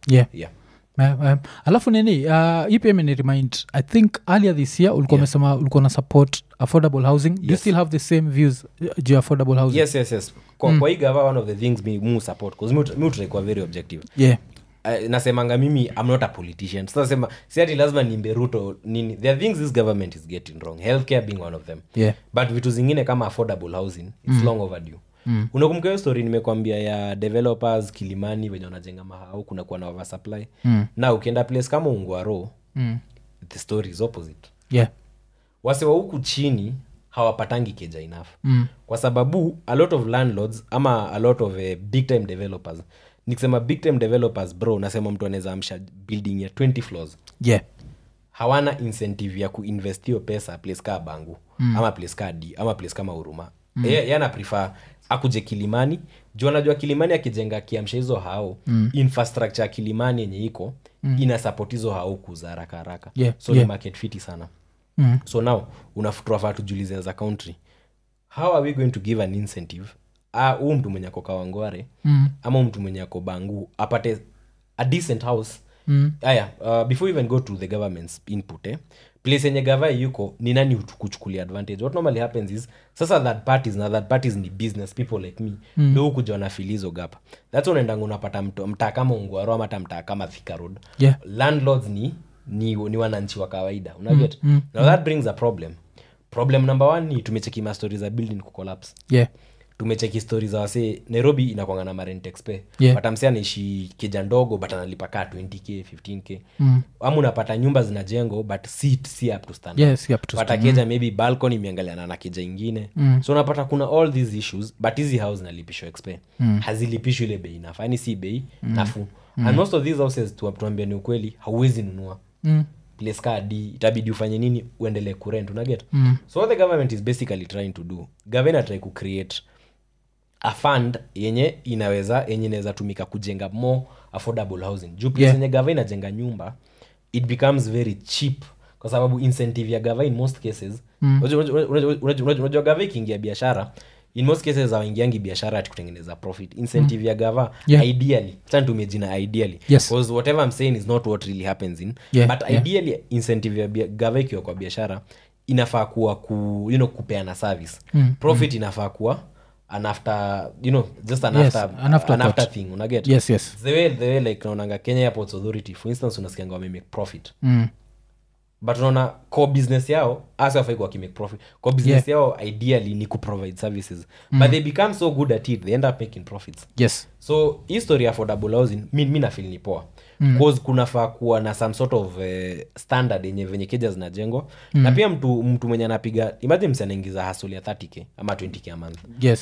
Alafu nini ipi ni remind, I think earlier this year ulikuwa umesema ulikuwa na support affordable housing. Do you still have the same views to affordable housing? Yes. Kwa hii gava, one of the things me support, because me try kuwa very objective. Nasemanga mimi I'm not a politician. Sasa sema si ati lazima nimbe Ruto nini. There are things this government is getting wrong, healthcare being one of them. But vitu zingine kama affordable housing, it's long overdue. Unakumbuka hiyo story nimekwambia ya developers Kilimani wenye wanajenga mahau kuna kuwa na oversupply. Na ukienda place kama Ungwaro, the story is opposite. Wase wa huku chini hawapatangi keja enough. Kwa sababu a lot of landlords ama a lot of big time developers, nikisema big time developers bro, nasema mtu anaweza amsha building ya 20 floors. Hawana incentive ya kuinvest hiyo pesa place kama Bangu, ama place kama D, ama place kama Uruma. yeye ana prefer akuje Kilimani juu anajua Kilimani akijenga kiamsha hizo hao infrastructure ya Kilimani yenye iko ina support hizo hao kuza haraka so ni market fit sana. So now unafutua tujulize as a country, how are we going to give an incentive huu mtu mwenye ako Kawangware ama mtu mwenye ako Bangu apate a decent house. Before we even go to the government's input, place yenye gava yuko ni nani kuchukulia advantage. What normally happens is sasa that parties ni business people like me ndio kuja na filizo gap. That's when unaenda unapata mtaa kama Ongwaro ama mtaa kama Thika Road. Landlords ni wananchi wa kawaida, una get. Now that brings a problem number 1 ni tumecheki ma stories za building ku collapse. Tumecheki stories za wase Nairobi inakuanga na rent expe but amsia anaishi keja ndogo but analipa ka 20k 15k ama unapata nyumba zinajengo but si up to standard. Pata keja maybe balcony imeangaliana na keja ingine so unapata kuna all these issues but hizi house nalipishwa expe hazilipishwi ile bei nafaa, yani si bei nafuu and most of these houses tuambia ni ukweli hauwezi nunua place card itabidi ufanye nini uendelee kurent, una get. So what the government is basically trying to do, government try to create a fund yenye inaweza tumika kujenga more affordable housing. Juu place yenye gava inajenga nyumba it becomes very cheap kwa sababu incentive ya gava in most cases unajua gava ikiingia biashara in most cases hawaingiangi biashara ati kutengeneza profit. Incentive ya gava ideally tumie jina ideally because whatever I'm saying is not what really happens in but ideally incentive ya gava ikiwa kwa biashara inafaa kuwa kupeana service. Profit inafaa kuwa an after just an after thing, una get. The way like naonanga Kenya Airports Authority for instance unasikianga wame make profit but unaona core business yao asa wafai kwa make profit. Core business yao ideally ni kuprovide services but they become so good at it they end up making profits. So history ya affordable housing mi na feel ni poa because kunafaa kuwa na some sort of standard yenye venye keja zinajengwa na pia mtu mwenye anapiga imagine msi anaingiza hustle ya 30k ama 20k a month.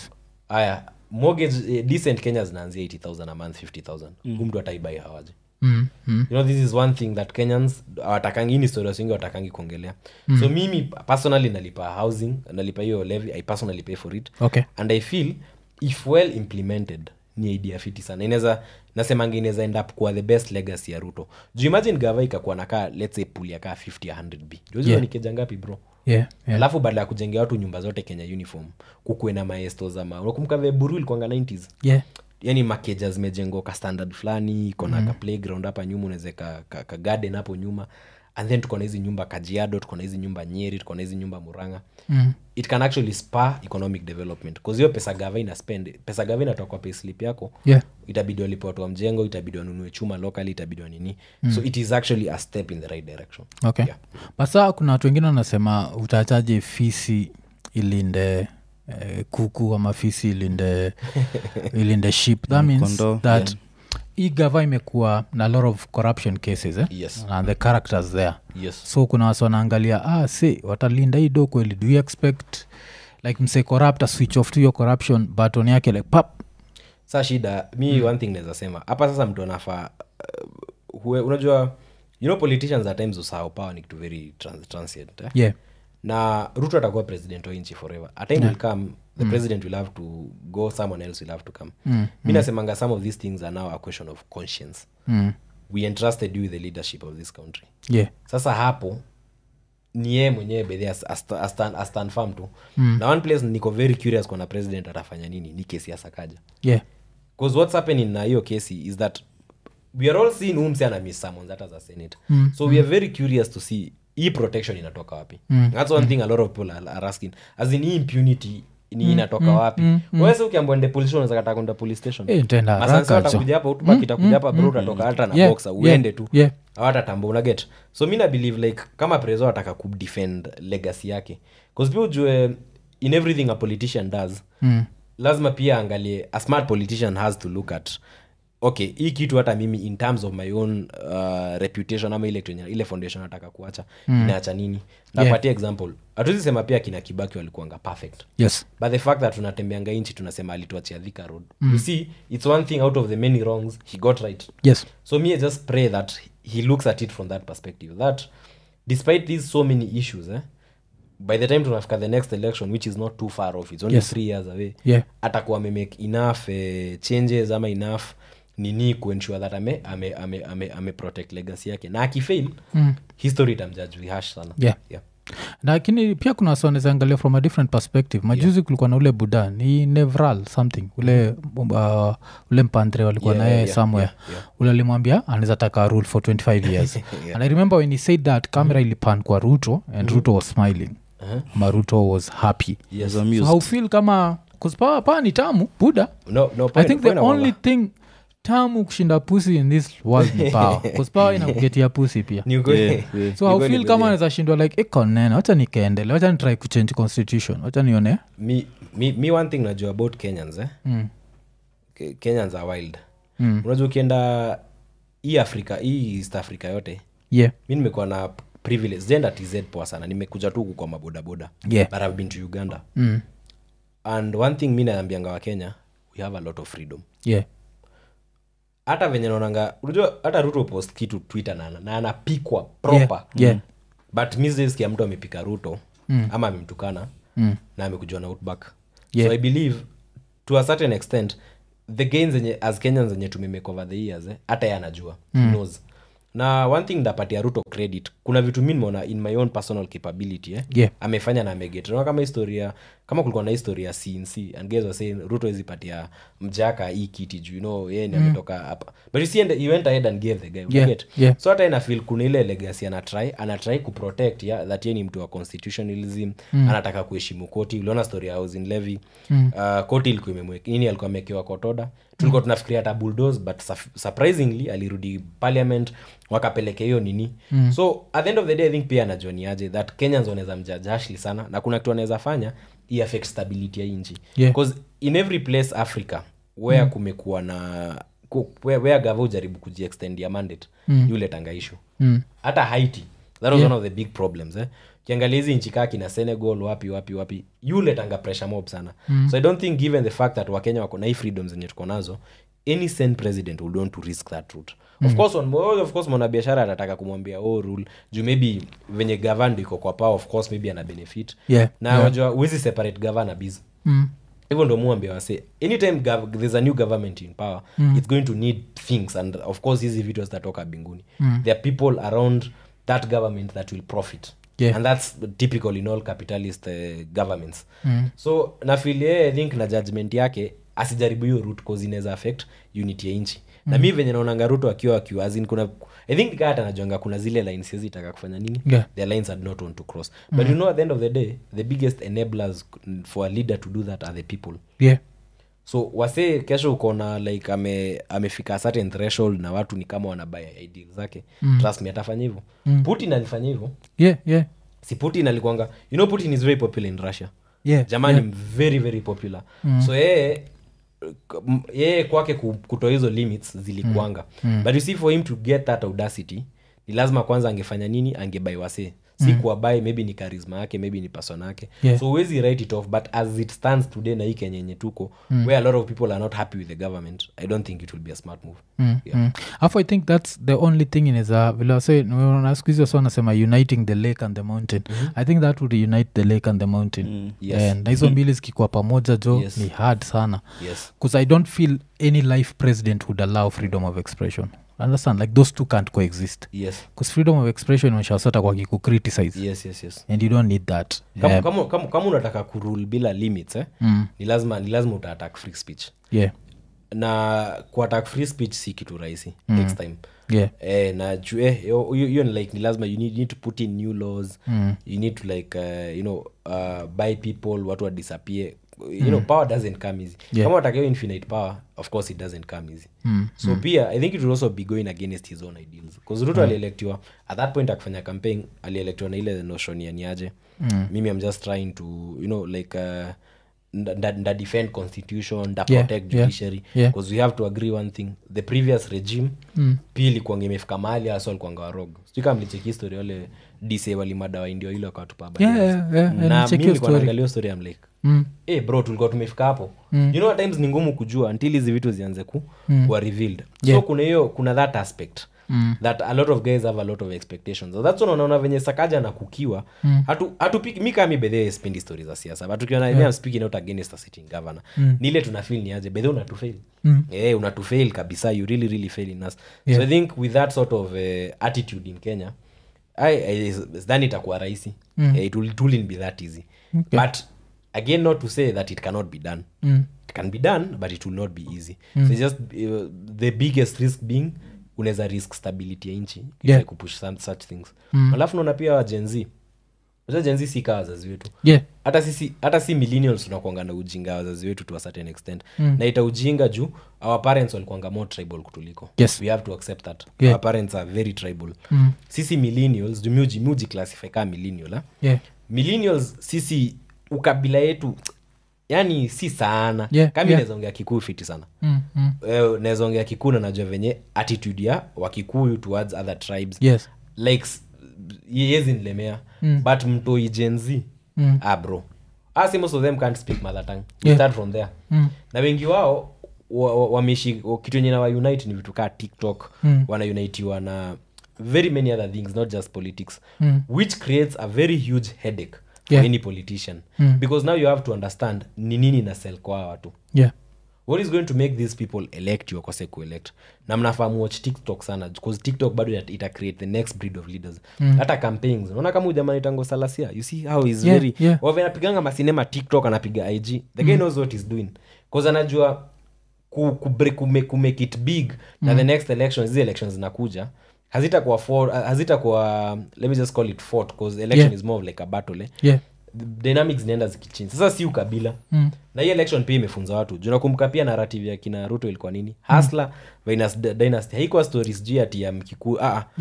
Mortgage decent Kenya zinaanzia 80,000 a month 50,000 mtu ataibai hawaje. This is one thing that Kenyans watakangi ini stories wengi watakangi kuongelea. So mimi personally nalipa housing, nalipa hiyo levy, I personally pay for it. And I feel if well implemented ni idea fiti sana. Nasema inaweza end up kuwa the best legacy ya Ruto. Do you imagine gava ikakuwa nakaa let's say pool ya kaa 50 100B. Unajua ni keja ngapi bro? Alafu badala ya kujengea watu nyumba zote Kenya uniform kukuwe na maestro za unakumbuka vile Buru ilikuwa 90s. Yani makeja zimejengwa ka standard fulani iko na ka playground hapa nyuma unaweza ka garden hapo nyuma and then tuko na hizi nyumba Kajiado, tuko na hizi nyumba Nyeri, tuko na hizi nyumba Murang'a. It can actually spur economic development because hiyo pesa gava inatoka kwa payslip yako. Itabidi walipe watu wa mjengo, itabidi wanunue chuma locally, itabidi nini. So it is actually a step in the right direction. Basa kuna watu wengine wanasema utachaje fisi ilinde kuku ama fisi ilinde sheep. That means that hii gava imekuwa na a lot of corruption cases and the characters there. So kuna watu wanaangalia watalinda hii do kweli. Do you expect like mse corrupt a switch off to your corruption button yake like pap? Sasa shida one thing naweza sema hapa sasa mtu anafaa unajua politicians at times usahau power ni kitu very transient na Ruto atakuwa president wa nchi forever. A time will come the president will have to go, someone else will have to come. Mi nasemanga some of these things are now a question of conscience. We entrusted you with the leadership of this country. Sasa hapo ni yeye mwenyewe bedhi stand firm tu. Na one place niko very curious kwa na president atafanya nini ni kesi ya Sakaja. Because what's happening na hiyo kesi is that we are all seeing whom ana miss someone that as a senate. So we are very curious to see hii protection inatoka wapi. That's one thing a lot of people are asking. As in impunity ni inatoka wapi. Wewe ukiambiwa ende police station unaweza kata kwenda police station. Sasa utakuja hapa utubaki itakuja hapa bro utatoka hata na boxer uende tu. Hawata tambo una get. So mimi na believe like kama prezo ataka ku defend legacy yake. Because people jue in everything a politician does. Lazima pia angalie a smart politician has to look at okay, hii kitu hata mimi in terms of my own reputation ama ile foundation nataka kuacha inaacha nini. Napatia example. Hatuwezi sema pia kina Kibaki walikuanga perfect. But the fact that tunatembeanga inchi tunasema alituachia Thika Road. You see, it's one thing out of the many wrongs he got right. So me I just pray that he looks at it from that perspective. That despite these so many issues by the time tunafika the next election which is not too far off, it's only 3 years away, atakuwa amemake enough changes ama enough nini kuensure that ame protect legacy yake, na akifail history itamjudge rehash sana. Lakini pia kuna wasoneza angalia from a different perspective. Majuzi kulikuwa na ule buda ni Nevral something ule mpandre walikuwa naye somewhere. Ule alimwambia anaweza taka rule for 25 years. And I remember when he said that, camera ilipan kwa Ruto and Ruto was smiling. Ruto was happy. So how feel kama kuspa ni tamu buda? No, I think the only thing tamu kushinda pussy in this world ni power. Because power inakugetia pussy pia. So how feel kama anaweza shindwa like nene wacha nikaendele, wacha nitry kuchange constitution, wacha nione. Me one thing najua about Kenyans Kenyans are wild. Unajua ukienda hii East Africa yote, mi nimekuwa na privilege zenda TZ poa sana, nimekuja tu kwa mabodaboda, but I've been to Uganda. And one thing mi naambianga wa Kenya, we have a lot of freedom. Hata venye naonanga, unajua hata Ruto post kitu Twitter na anapikwa proper. But mizesikia mtu amepika Ruto ama amemtukana na amekujua na outback. So I believe to a certain extent the gains as Kenyans zenye tumemake over the years hata yeye anajua. He knows. Na one thing ndapatia Ruto credit, kuna vitu mimi nimeona in my own personal capability amefanya na ameget. Unaona kama historia, kama kulikuwa na historia CNC and guys were saying Ruto izipatia mjaka hii kiti juu, you know, yeye ndiye ametoka hapa. But you see he went ahead and gave the guy. So hata ina feel kuna ile legacy anatry ku protect that yeye ni mtu wa constitutionalism, anataka kuheshimu koti. Uliona story ya Housing Levy, koti ilikuwa imemweka nini, alikuwa amekewa kotoda. Tulikuwa tunafikiria hata bulldoze, but surprisingly alirudi parliament wakapeleke hiyo nini. So at the end of the day I think pia anajua ni aje that Kenyans wanaweza mjudge harshly sana, na kuna kitu anaweza fanya i affect stability ya nchi. Because in every place Africa where kumekuwa na where gavo jaribu kujiextend ya mandate, yule tanga issue. Hata Haiti, that was one of the big problems kiangalia hizi nchi kaki na Senegal wapi yule tanga pressure mob sana. So I don't think given the fact that Wakenya wako na hii freedoms zenye tuko nazo, any sane president would want to risk that route. Of course mwanabiashara atataka kumwambia rule juu maybe venye governor iko kwa power, of course maybe ana benefit. Na unajua huwezi separate governor biz. Even ndo muambia wase anytime there's a new government in power, it's going to need things, and of course hizi vitu zitatoka binguni. There are people around that government that will profit. And that's typical in all capitalist governments. So na feel I think na judgment yake asijaribu hiyo route cause inaweza affect unity ya nchi. Na mimi venye naonanga Ruto akiwa as in kuna I think hata anajonga kuna zile lines hizi taka kufanya nini, the lines are not on to cross. But you know at the end of the day the biggest enablers for a leader to do that are the people. So wase kesho ukona like amefika a certain threshold na watu ni kama wanabaya ideals zake, trust me atafanya hivyo. Putin alifanya hivyo. Si Putin alikuanga, you know Putin is very popular in Russia. Jamani very very popular. So yeye kwake kutoa hizo limits zilikuanga. But you see for him to get that audacity, ni lazima kwanza angefanya nini, angebai wase. Si kuwabai maybe ni charisma yake, maybe ni person yake. So huwezi write it off, but as it stands today na hii Kenya yenye tuko, where a lot of people are not happy with the government, I don't think it will be a smart move. I think that's the only thing is vile wase unasikiza sana nasema uniting the lake and the mountain. I think that would unite the lake and the mountain. And hizo mbili zikikuwa pamoja ni hard sana. Because I don't feel any life president would allow freedom of expression. Understand, like those two can't coexist. Because freedom of expression unashasota kwa kiku criticize. And you don't need that. Kama unataka kurule bila limits ni lazima uta-attack free speech. Na ku-attack free speech si kitu rahisi. Takes time. Na hiyo like ni lazima you need to put in new laws. You need to like buy people, watu wa disappear. You know, power doesn't come easy. Kama wataka infinite power, of course it doesn't come easy. So pia I think it will also be going against his own ideals, because Ruto alielectiwa at that point akifanya campaign, alielectiwa na ile notion ya niaje, mimi I'm just trying to like nda defend constitution, nda protect judiciary, because we have to agree one thing, the previous regime pili kwa ngemefika mahali hasa walikuwa warogo. Sio kama mlicheki history wale DC walimadawa ndio ile wakatupa habari. Na mimi nilikuwa naangalia story am like bro tulikuwa tumefika hapo. You know at times ni ngumu kujua until hizi vitu zianze kuwa revealed. So kuna that aspect. that a lot of guys have a lot of expectations. So that's unaona venye Sakaja na kukiwa hatupiki mi kama bedhe spendi stories za siasa but ukiona I'm speaking out against a sitting governor ni ile tunafeel ni aje bedhe unatufail unatufail kabisa, you really really fail in us. So I think with that sort of attitude in Kenya then itakuwa rahisi. It will be that easy. But again, not to say that it cannot be done. It can be done, but it will not be easy. So it's just the biggest risk being unaweza risk stability ya nchi kupush such things. Alafu naona pia Gen Z si kawa wazazi wetu. Hata si millennials tunakuanga na ujinga wazazi wetu to a certain extent. Na ita ujinga juu our parents walikuanga more tribal kutuliko. We have to accept that. Our parents are very tribal. Sisi millennials, muji classify kama millennial. Millennials sisi ukabila yetu yani si sana. Kama naweza ongea Kikuyu fiti sana. Naweza ongea Kikuyu na najua venye attitude ya Wakikuyu towards other tribes. Like yezi nilemea but mtoi Gen Z bro most of them can't speak mother tongue. We start from there. Na wengi wao wameishi kitu yenye na wa unite ni vitu kaa TikTok, wana unitiwa na very many other things, not just politics, which creates a very huge headache for any politician. Because now you have to understand ni nini na sell kwa watu. What is going to make these people elect you akose kuelect? Na mnafahamu watch TikTok sana because TikTok bado ita create the next breed of leaders. Hata campaigns unaona kama ujamani tango Salasia, you see how is very wave anapiganga masinema TikTok, anapiga IG, the guy knows what he's doing because anajua ku make it big. Na the next elections, these elections zinakuja hazitakuwa let me just call it fought because election is more of like a battle. Dynamics zinaenda zikichange. Sasa si ukabila. Na hii election pia imefunza watu. Unakumbuka pia narrative ya kina Ruto ilikuwa nini? Hustler Venus Dynasty. Haikuwa stories juu ati ya Mkikuyu.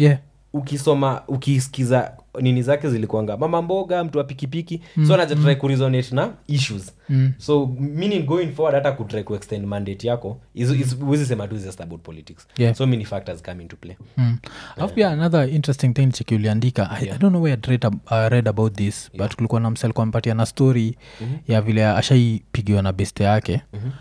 Ukisoma ukisikiza nini zake zilikuanga mama mboga, mtu wa pikipiki. So anajitry ku resonate na issues. So meaning going forward hata ku try ku extend mandate yako is sema tu just about politics. So many factors come into play. Alafu pia another interesting thing cheki uliandika. I don't know where I read about this but kulikuwa na msel kwa mpatia na story ya vile ashaipigiwa na beste yake.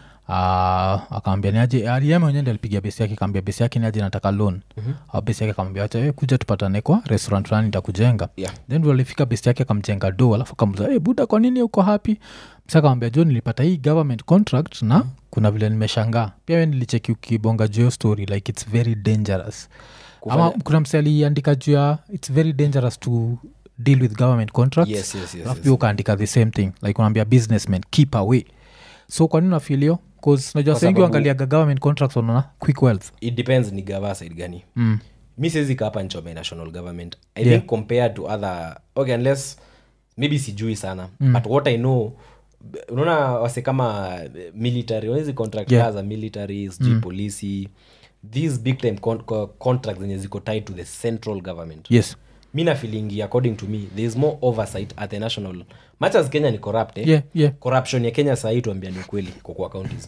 Akaambia niaje aliyema mwenyewe alipigia besi yake, akaambia besi yake niaje nataka loan. Besi yake akamwambia acha kuja tupatane kwa restaurant fulani nitakujenga. Then walifika besi yake akamjenga do, alafu akamuza buda kwa nini uko happy? Msaka akamwambia John nilipata hii government contract na kuna vile nimeshangaa. Pia wewe nilicheki ukibonga juu story like it's very dangerous. Ama kuna msali andika juu ya it's very dangerous to deal with government contracts. Alafu pia ukaandika the same thing like unaambia businessmen keep away. So kwa nini unafilio? Because najua sengi wangalia government contracts on quick wealth. It depends ni gava side gani. Mi siwezi hapa nchome national government. I think compared to other unless maybe sijui sana but what I know unaona wase kama military wezi contract as a military police, these big time contracts zenye ziko tied to the central government. Mi na feeling according to me there is more oversight at the national. Much as Kenya ni corrupt corruption ya Kenya saa hii tuambia ni ukweli kwa counties.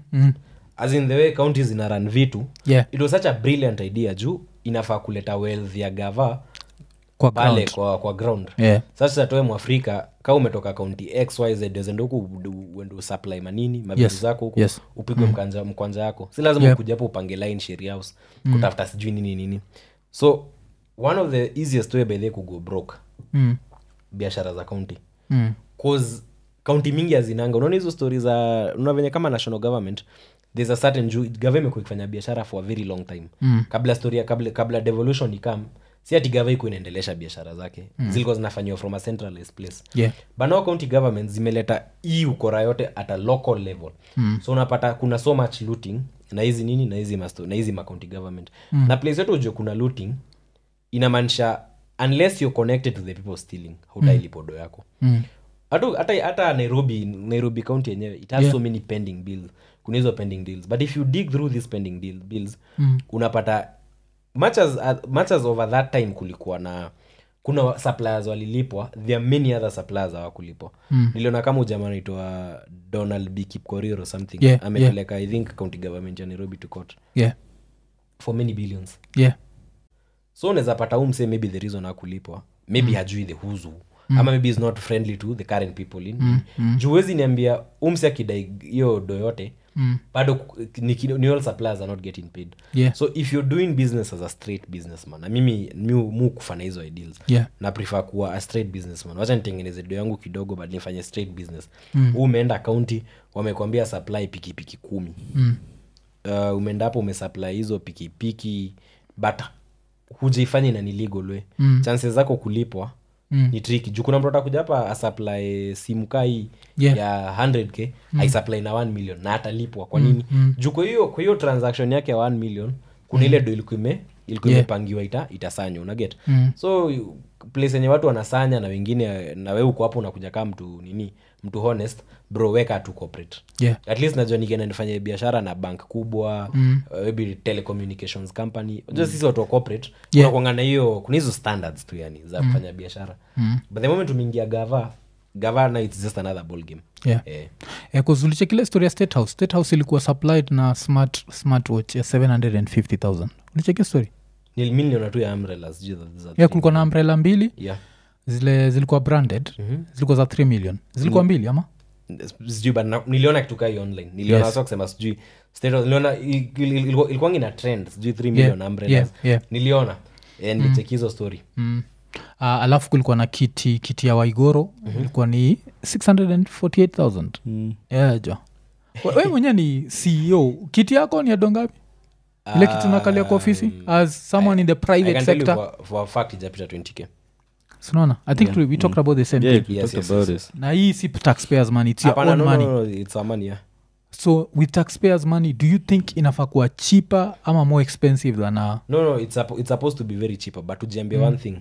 As in the way counties ina run vitu it was such a brilliant idea juu inafaa kuleta wealth ya gava kwa pale ground. kwa ground. Sasa toe Mwafrika kama umetoka county XYZ zendo huko uende supply manini mavitu zako huko upigwe mkwanja yako. Si lazima ukuje hapo upange line sheria house kutafuta sijui nini. So one of the easiest way by the to go broke biashara za county. Cause county mingi azinanga unaona hizo stories za unavenye kama national government there's a certain government kufanya biashara for a very long time. Kabla story kabla devolution ikam si ati gava iko inaendelesha biashara zake. Zilikuwa zinafanywa from a centralized place. But now county governments zimeleta hii ukora yote at a local level. So unapata kuna so much looting na hizi nini na hizi ma county government. Na place yote ujue kuna looting inamaanisha unless you're connected to the people stealing hudai podo yako. Hata Nairobi county yenyewe it has so many pending bills. Kuna hizo pending deals but if you dig through these pending bills unapata much as over that time kulikuwa na kuna suppliers walilipwa, there are many other suppliers hawakulipwa. Niliona kama jamaa anaitwa Donald B. Kipkorir or something amepeleka I think county government ya Nairobi to court for many billions. So unaweza pata umse maybe the reason hakulipwa maybe hajui the who's who ama maybe is not friendly to the current people in juwezi niambia umse akidai hiyo do yote bado ni all suppliers are not getting paid. So if you're doing business as a straight businessman, na mimi mu kufanya hizo ideals, na prefer kuwa a straight businessman. Wacha nitengeneze do yangu kidogo but nifanye straight business. Umeenda county wamekwambia supply pikipiki 10. Umeenda hapo umesupply hizo pikipiki but hujaifanya na illegal way. Chances zako kulipwa ni tricky. Juu kuna mtu atakuja hapa asupply simu kai ya 100k, aisupply na 1 million na atalipwa. Kwa nini? Juu kwa hiyo transaction yake ya 1 million kuna ile do ilikuwa imepangiwa itasanywa, una get? So place yenye watu wanasanya na wengine, na wewe uko hapo unakuja kama mtu honest, bro, weka tu corporate. At least najua nikienda nifanye biashara na bank kubwa, maybe telecommunications company. Just sisi watu wa corporate unakuanga na hiyo, kuna hizo standards tu yani za kufanya biashara. But the moment umeingia governor, it's just another ball game. Kuzulisha kile story ya State House ilikuwa supplied na smartwatch ya 750,000. Ulicheki story? Niliona tu ya umbrellas. Kulikuwa na umbrella 2. Zile zilikuwa branded. Zilikuwa za 3 million. Zilikuwa 2 ama? Sijui, but niliona kitu kai online. Niliona watu kusema sijui State House, niliona ilikuwa ina trend sijui 3 million umbrellas. Niliona nilicheki hizo story. Alafu kulikuwa na kiti ya Waigoro ilikuwa ni 648,000. Jo. Wewe mwenyewe ni CEO. Kiti yako ni adongapi? Ile kitu nakalia kwa ofisi as someone in the private sector. For a fact ijapita 20k. Sinaona, I think we talked about the same thing. Yes. Na hii si taxpayers money, it's your own money. No, it's our money, yeah. So with taxpayers money, do you think inafaa kuwa cheaper ama more expensive than No, it's supposed to be very cheaper, but tujiambie one thing.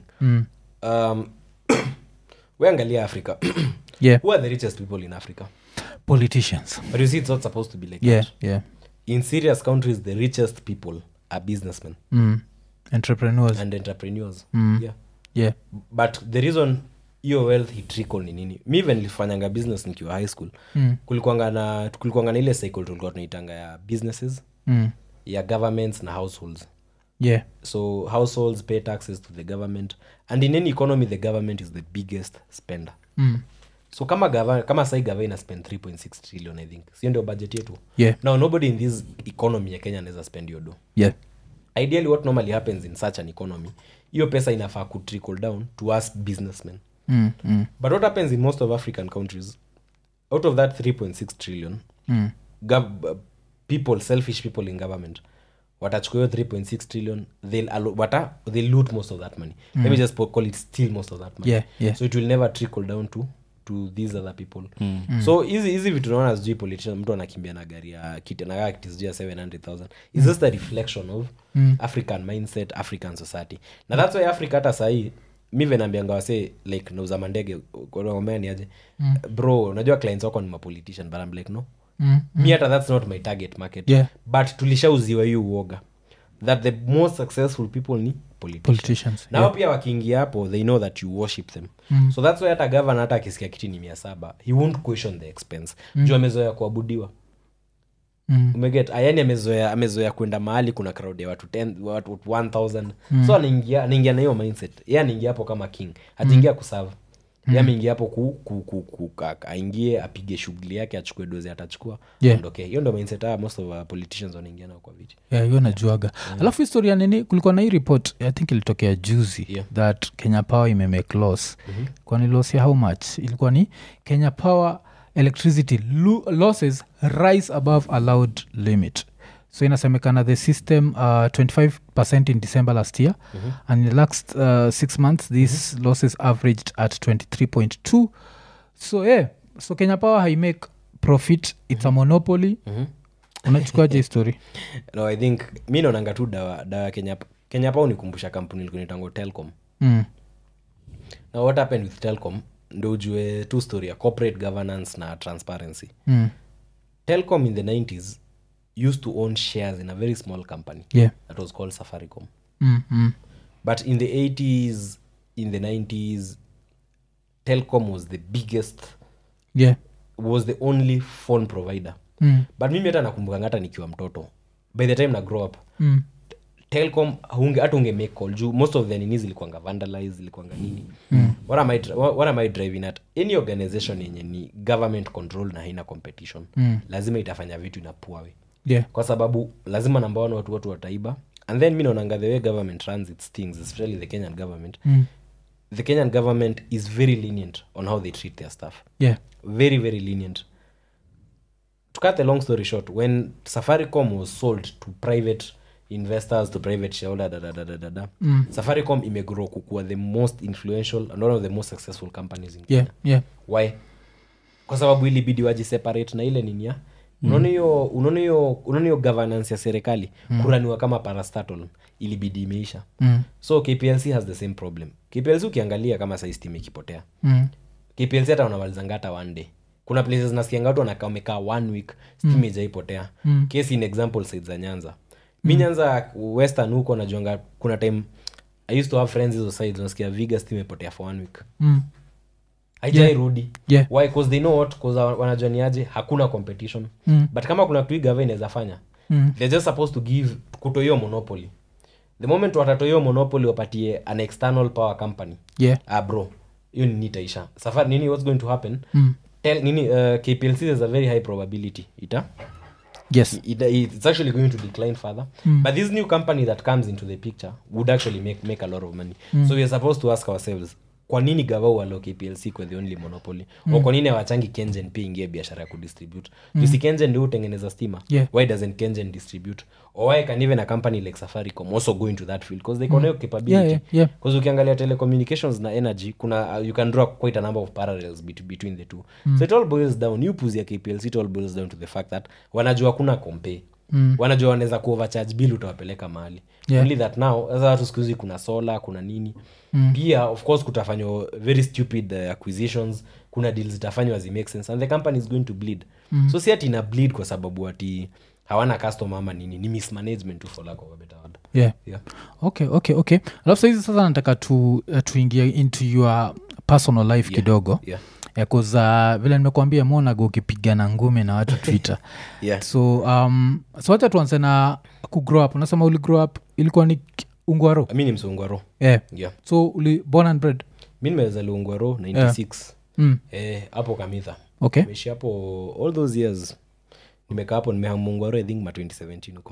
We angalia Africa. Who are the richest people in Africa? Politicians. But you see, it's not supposed to be like that. In serious countries, the richest people are businessmen. Entrepreneurs. And entrepreneurs. But the reason hiyo wealth trickle ni nini? Mi even nilifanyanga business nikiwa high school. Kulikuwanga na ile cycle tulikuwa tunaitanga ya businesses, ya governments na households. So households pay taxes to the government, and in any economy the government is the biggest spender. So kama sai government spend 3.6 trillion, I think sio ndio budget yetu. Now nobody in this economy ya Kenya anaweza spend hiyo do. Ideally what normally happens in such an economy, hiyo pesa inafaa ku trickle down to us businessmen. But what happens in most of African countries, out of that 3.6 trillion, selfish people in government watachukua hiyo 3.6 trillion, they'll loot most of that money. Let me just call it steal most of that money. So it will never trickle down to these other people. So hizi vitu naona sijui politician, mtu anakimbia na gari ya kitanagaa kitizijia 700,000. It's just a reflection of African mindset, African society. Na that's why Africa hata sahii mi venambianga wase like nauza mandege kwaomea ni aje, bro, unajua clients wako ni mapolitician, but I'm like no. Mi hata that's not my target market. But tulishauziwa hiyo uoga that the most successful people ni politicians. Nao pia wakiingia hapo, they know that you worship them. So that's why hata governor hata akisikia kiti ni 700, he won't question the expense. Juu amezoea kuabudiwa. Umeget, yani amezoea kwenda mahali kuna crowd ya watu 1000. So anaingia na hiyo mindset. Yeye anaingia hapo kama king. Hajaingia kuserve. Yeye ameingia hapo aingie apige shughuli yake, achukue dozi atachukua. Okay, hiyo ndio mindset most of politicians wanaingia nao kwa viti. Hiyo najuaga. Alafu historia nini, kulikuwa na hii report I think ilitokea juzi that Kenya Power imemake loss. Kwa ni loss ya how much? Ilikuwa ni Kenya Power electricity losses rise above allowed limit. So inasemekana the system 25% in December last year, and in the last 6 months these losses averaged at 23.2. So Kenya Power hai make profit, it's a monopoly. Unachukuaje story? No, I think mi naonanga tu dawa Kenya Power unikumbusha kampuni ilikuwa inaitwa Telcom. Now what happened with Telcom, ndo ujue two story ya corporate governance na transparency. Telcom in the 90s used to own shares in a very small company that was called Safaricom. But in the 80s, in the 90s, Telcom was the biggest, was the only phone provider. But mimi hata nakumbukanga hata nikiwa mtoto, by the time na grow up, Telcom hata unge make call juu most of the nini zilikuanga vandalized, zilikuanga nini. What am I driving at? Any organization yenye ni government control na haina competition lazima itafanya vitu in a poor way. Yeah. Kwa sababu lazima namba one watu wataiba, and then mi naonanga the way government runs its things, especially the Kenyan government. The Kenyan government is very lenient on how they treat their staff. Yeah. Very, very lenient. To cut the long story short, when Safaricom was sold to private investors, to private shareholder, Safaricom imegrow kukua the most influential and one of the most successful companies in Kenya. Yeah. Why? Kwa sababu ilibidi wajiseparate na ile ninia. Unaona hiyo governance ya serikali kuraniwa kama parastatal, ilibidi imeisha. So KPLC has the same problem. KPLC ukiangalia kama size team ikipotea. KPLC hata unamalizanga hata one day. Kuna places nasikianga watu wamekaa 1 week steam ijaipotea. Case in example side za Nyanza. Mi Nyanza Western huko najuanga kuna time I used to have friends hizo sides nasikia Viga steam ipotea for 1 week. Haijairudi. Yeah. Why? Because they know what? Because wanajua ni aje hakuna competition. But kama kuna kitu gava inaweza fanya, they're just supposed to give kuto hiyo monopoly. The moment watatoa hiyo monopoly wapatie an external power company. Yeah. Bro, hiyo ni itaisha. Safari nini what's going to happen? Tell nini KPLC there's a very high probability yes it's actually going to decline further. But this new company that comes into the picture would actually make a lot of money. So we are supposed to ask ourselves, kwa nini gava walo KPLC kwa the only monopoly? O kwa nini hawachangi Kengen pia ingie biashara ya kudistribute? Jusi Kengen ndio utengeneza stima. Why doesn't Kengen distribute? Or why can even a company like Safaricom also go into that field? Because they can have capability. Because ukiangalia telecommunications na energy, kuna you can draw quite a number of parallels between the two. So it all boils down, you push ya KPLC, it all boils down to the fact that wanajua kuna compare. Wanajua wanaweza kuovercharge bill utawapeleka mahali. Only that now as watu siku hizi kuna solar, kuna nini. Pia of course kutafanywa very stupid acquisitions, kuna deals zitafanywa zi make sense and the company is going to bleed. So si ati ina bleed kwa sababu ati hawana customer ama nini, ni mismanagement tu for lack of a better word. Yeah. Okay. Alafu sasa nataka tuingie into your personal life kidogo. Because vile nimekuambia Monago ukipigana ngumi na watu Twitter. So wacha tuanze na kugrow up. Unasema uli grow up ilikuwa ni Ungwaro? Mimi ni mse Ungwaro. So uli born and bred? Mimi nimezaliwa Ungwaro 96. Hapo Kamitha. Okay. Nimeishi hapo all those years. Nimekaa hapo nimehama Ungwaro I think 2017 huko.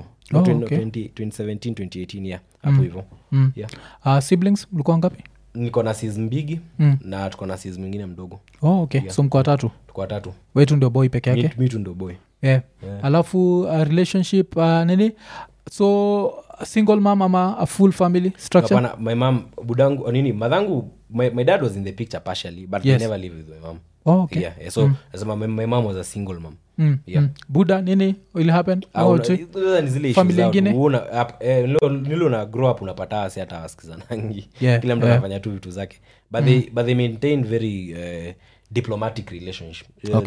2017 2018 hapo hivyo. Siblings mlikuwa ngapi? Niko na sis mbigi na tuko na sis mwingine mdogo. So mko watatu? Tuko watatu. Wewe tu ndio boy peke yake? Mimi tu ndio boy. Alafu relationship nini? So single mom ama a full family structure? Hapana, my mom budangu nini madhangu my dad was in the picture partially but I never lived with my mom. So my mom was a single mom. Buda nini will happen? Family ingine? Nilo na grow up unapata asi hata wasikizanangi. Kila mtu anafanya tu vitu zake. But they maintained very diplomatic relations.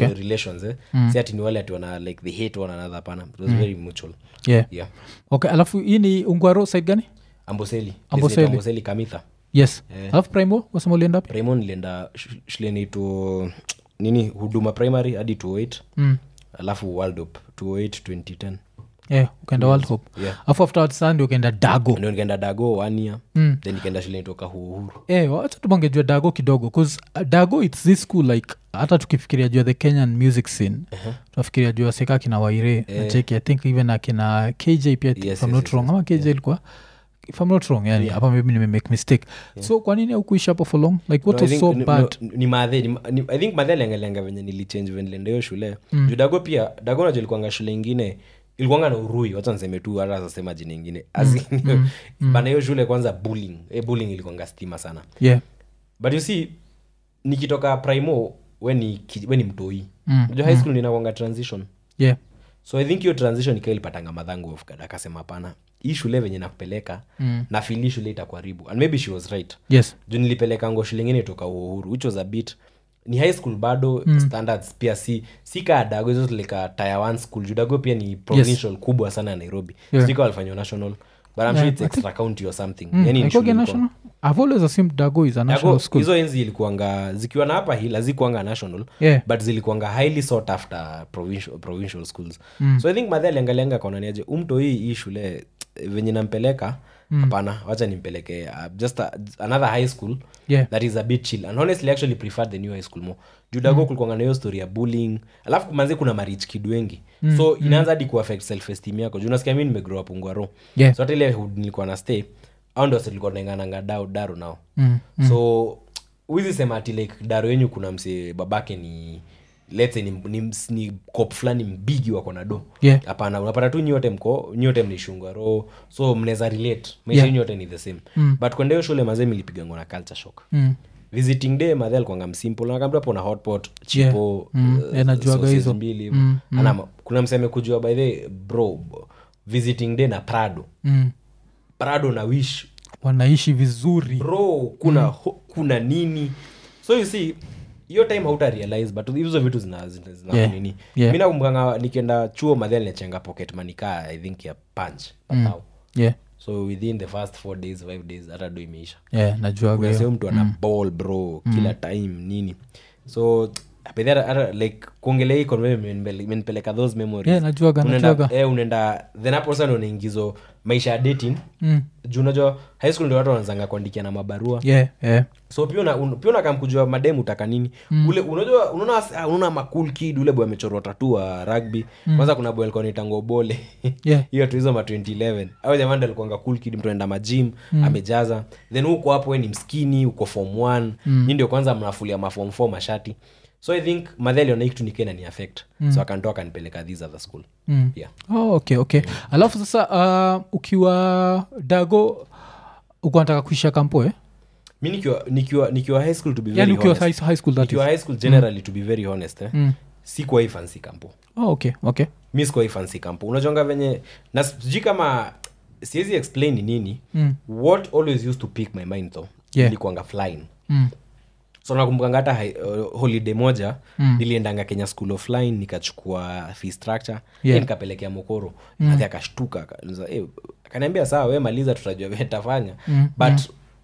Si ati ni wale ati wana like they hate one another pana. It was very mutual. Okay, alafu hii ni Ungwaro side gani? Amboseli Kamitha. Yes. Alafu Primo wasema ulienda wapi? Primo nilienda shuleni to nini Huduma Primary hadi 208. Alafu World Hope 208 2010. Ukaenda World Hope. Alafu afterwards ndio ukaenda Dago. Ndio nikaenda Dago 1 year. Then nikaenda shuleni toka Uhuru. Wacha tubongejua Dago kidogo cause Dago it's this school like hata tukifikiria juu the Kenyan music scene tunafikiria juu Seka kina Waire cheki I think even akina KJ pia if I'm not wrong ama KJ ilikuwa if I'm not wrong yani hapa maybe nime make mistake. So kwa nini haukuishi hapo for long like what was so bad? Ni madhe I think madhe lenga venye nilichange when nilienda hiyo shule. Juu Dago pia Dago na ilikuwa shule nyingine ilikuwa na Urui wacha niseme tu hata sasema jina nyingine bana hiyo shule kwanza bullying ilikuwa stima sana. But you see nikitoka Primo when ni mtoi unajua high school ninakuanga transition. So I think hiyo transition ikailipatanga madhangu of kada akasema hapana hii shule venye nakupeleka na fili shule itakuharibu and maybe she was right. Juu nilipeleka ngo shule nyingine toka Uhuru which was a bit ni high school bado standards pia si ka Dago hizo like tier 1 school. Juu Dago pia ni provincial kubwa sana Nairobi. Sika walifanywa national but I'm sure it's extra county or something. Yani ni shule national. I've always assumed Dago is a national school. Hizo enzi ilikuanga zikiwa na hapa hii lazikuanga national but zilikuanga highly sought after provincial schools. So I think madhali angalianga kaona niaje umto hii shule venye nampeleka hapana wacha nimpeleke just another high school that is a bit chill and honestly actually prefer the new high school more judago kulikuwa na hiyo story ya bullying alafu manze kuna marich kid wengi so inaanza hadi kuaffect self esteem yako juu unasikia mimi nimegrow up Ngwaro so hata ile nilikuwa na stay au ndio nilikuwa naingana daru nao so wizi sema ati like daru yenyu kuna mse babake ni let's say ni cop fulani mbigi wako na do hapana unapata tu nyote mnishungwa roho so mnaweza relate maisha nyote ni the same but kwenda hiyo shule mazee nilipiga ngona culture shock visiting day madhe alikuwa msimple na kama hapo na hotpot chipo najuaga hizo mbili hivyo kuna mseme kujua by the bro visiting day na Prado na Wish wanaishi vizuri bro kuna nini so you see hiyo time hauta realize but hizo vitu zina nini mimi nakumbuka nikienda chuo madhali nechenga pocket money ka I think ya punch patao so within the first 4 days 5 days hata do imeisha najua kwa sababu mtu ana ball bro kila time nini so apedera like kuongelea hii imenipeleka those memories najua unaenda then hapo sasa unaingizo maisha ya dating juu unajua high school ndio watu wanaanza kuandikia na mabarua so pia unakamkujua mademu utaka nini ule unajua unaona makul kid ule boy amechorwa tattoo wa rugby kwanza kuna boy alikuwa anaitangwa Bole hiyo tu hizo ma 2011 au jamani alikuwa cool kid mtu anaenda magym amejaza then huko hapo wewe ni mskini uko form 1 ni ndio kwanza mnafulia ma form 4 mashati so I think madhali ona kitu nikena ni affect so akantoka nipeleka these other school okay alafu sasa ukiwa dago uko nataka kuisha kampo mimi nikiwa high school to be very honest ukiwa high school that is high school generally to be very honest sikuwa fancy kampo okay mimi sikuwa fancy kampo unajonga venye na siji kama siwezi explain nini what always used to pick my mind though ilikuanga flying so nakumbuka hata holiday moja niliendanga Kenya School of Flying nikachukua fee structure nikapelekea Mokoro hadi akashtuka akaniambia sawa wewe maliza tutajua wewe tafanya but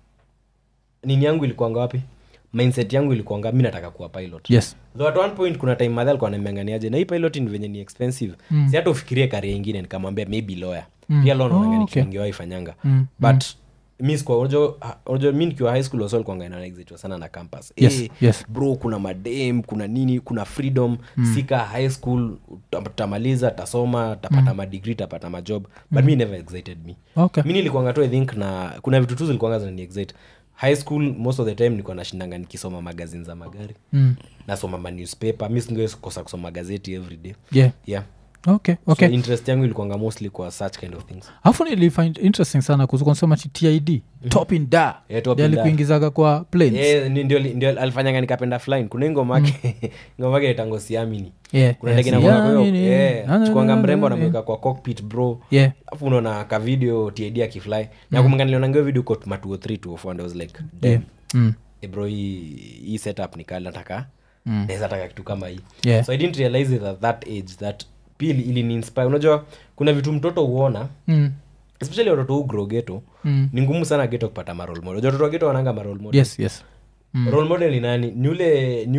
nini yangu ilikuanga wapi mindset yangu ilikuanga mimi nataka kuwa pilot though at one point kuna time madhal kwa ananianganiaje na hii pilot ni venye ni expensive si hata ufikirie career nyingine nikamwambia maybe lawyer pia law naangalia kingewa ifanyanga but mimi kwa unajua mimi nikiwa high school also alikuwa na exit sana na campus bro kuna madem kuna nini kuna freedom sika high school utamaliza tasoma tapata ma degree tapata ma job but me never excited me mimi nilikuwa tu I think na kuna vitu tu zilikuwa zinani excite high school most of the time nilikuwa nashindanga nikisoma magazine za magari nasoma ma newspaper mimi singekosa kusoma gazeti every day okay so interest yangu ilikuanga mostly kwa such kind of things afu nili find interesting sana kusema TID top in da alikuingizaga kwa planes ndio alifanyanga nikapenda flying kuna ngoma yake itango siamini kuna ndege na kwa chukuanga mrembo anamweka kwa cockpit bro afu unaona ka video TID akifly na kumanga niliona ngio video kwa 2 or 3 to 4 and I was like damn bro hii setup nikala nataka naweza taka kitu kama hii so I didn't realize it at that age that pili ili ni inspire unajua kuna vitu mtoto uona especially watoto grow ghetto ni ngumu sana ghetto kupata ma role model watoto ghetto wananga ma role model role model ni nani ni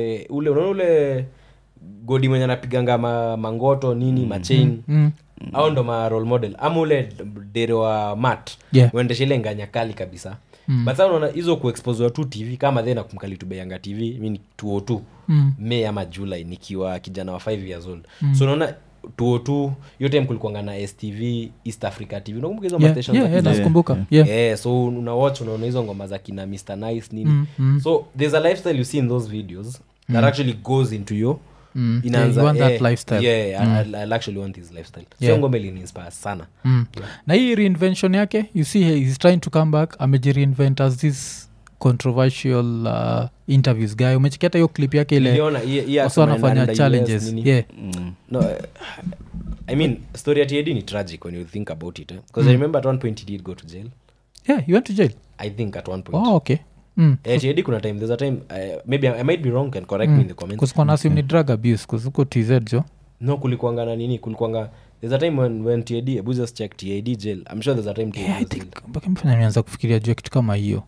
ule godi mwenye anapiganga mangoto nini machain au ndo ma role model ama ule dere wa mat uendeshe ile nganya kali kabisa but sasa unaona hizo kuexpose tu TV kama then nakumkali tubeyanga TV mimi 202 May ama July nikiwa kijana wa 5 years old so unaona 202 yote mkulikuanga na STV East Africa TV unakumbuka hizo stations nakumbuka so una watch unaona hizo ngoma za kina Mr Nice nini so there's a lifestyle you see in those videos that actually goes into your inaanza you want that lifestyle I'll actually want this lifestyle so ngoma ili inspire sana na hii reinvention yake you see he's trying to come back ameji-reinvent as this controversial interviews guy umechikia hiyo clip yake ile also anafanya challenges no I mean story at TID ni tragic when you think about it because I remember at one point he did go to jail he went to jail I think at one point okay TID kuna time there's a time maybe I might be wrong can correct me in the comments because kuna sim ni drug abuse because uko TZ jo no kulikuanga na nini kulikuanga there's a time when TID Abu just check TID jail I'm sure there's a time TID I think mpaka mfanya nianza kufikiria juu kitu kama hiyo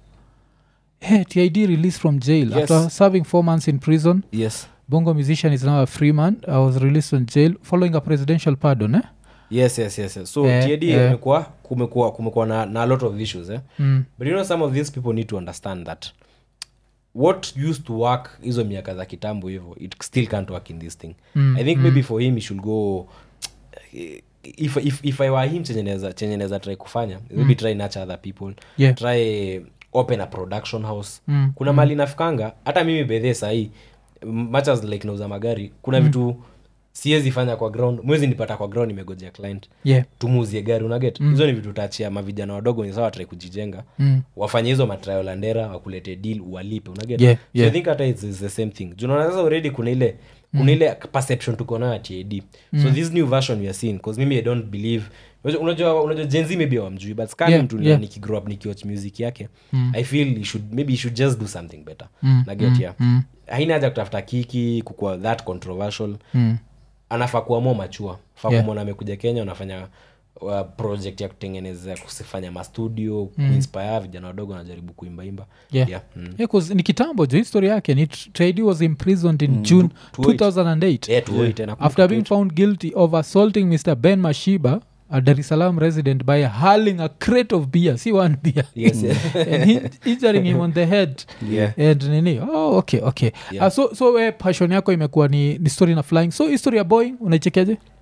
TID released from jail after serving 4 months in prison yes Bongo musician is now a free man I was released from jail following a presidential pardon yes so TD kumekuwa na a lot of issues but you know some of these people need to understand that what used to work hizo miaka za kitambo hivyo it still can't work in this thing. I think maybe for him he should go if I were him chenye neza try kufanya maybe try nurture other people, try open a production house. Kuna mali nafikanga hata mimi bedhe sahi much as like nauza magari kuna vitu siwezi fanya kwa ground, mwezi nipata kwa ground nimegojea client tumuuzie gari unaget. Hizo ni vitu utachia mavijana wadogo ni sawa try kujijenga wafanye hizo matrial landera wakulete deal uwalipe unaget. So I think hata it's the same thing. Unaona sasa already kuna ile perception tuko nayo at TAD. So this new version we are seeing because maybe I don't believe unajua Gen Z maybe wamjui but scan mtu nikigrow up nikiwatch music yake I feel he should just do something better naget haina haja kutafuta kiki kukua that controversial anafaa kuwa more mature kumwona amekuja Kenya unafanya project ya kutengeneza kusifanya ma studio inspire vijana wadogo wanajaribu kuimba because ni kitambo jo history yake ni TAD was imprisoned in June 2008 after being found guilty of assaulting Mr. Ben Mashiba, a Dar es Salaam resident, by hurling a crate of beer, see one beer, and injuring him on the head. And nini okay. So passion yako imekuwa ni story na flying. So history ya Boeing unaichekeaje?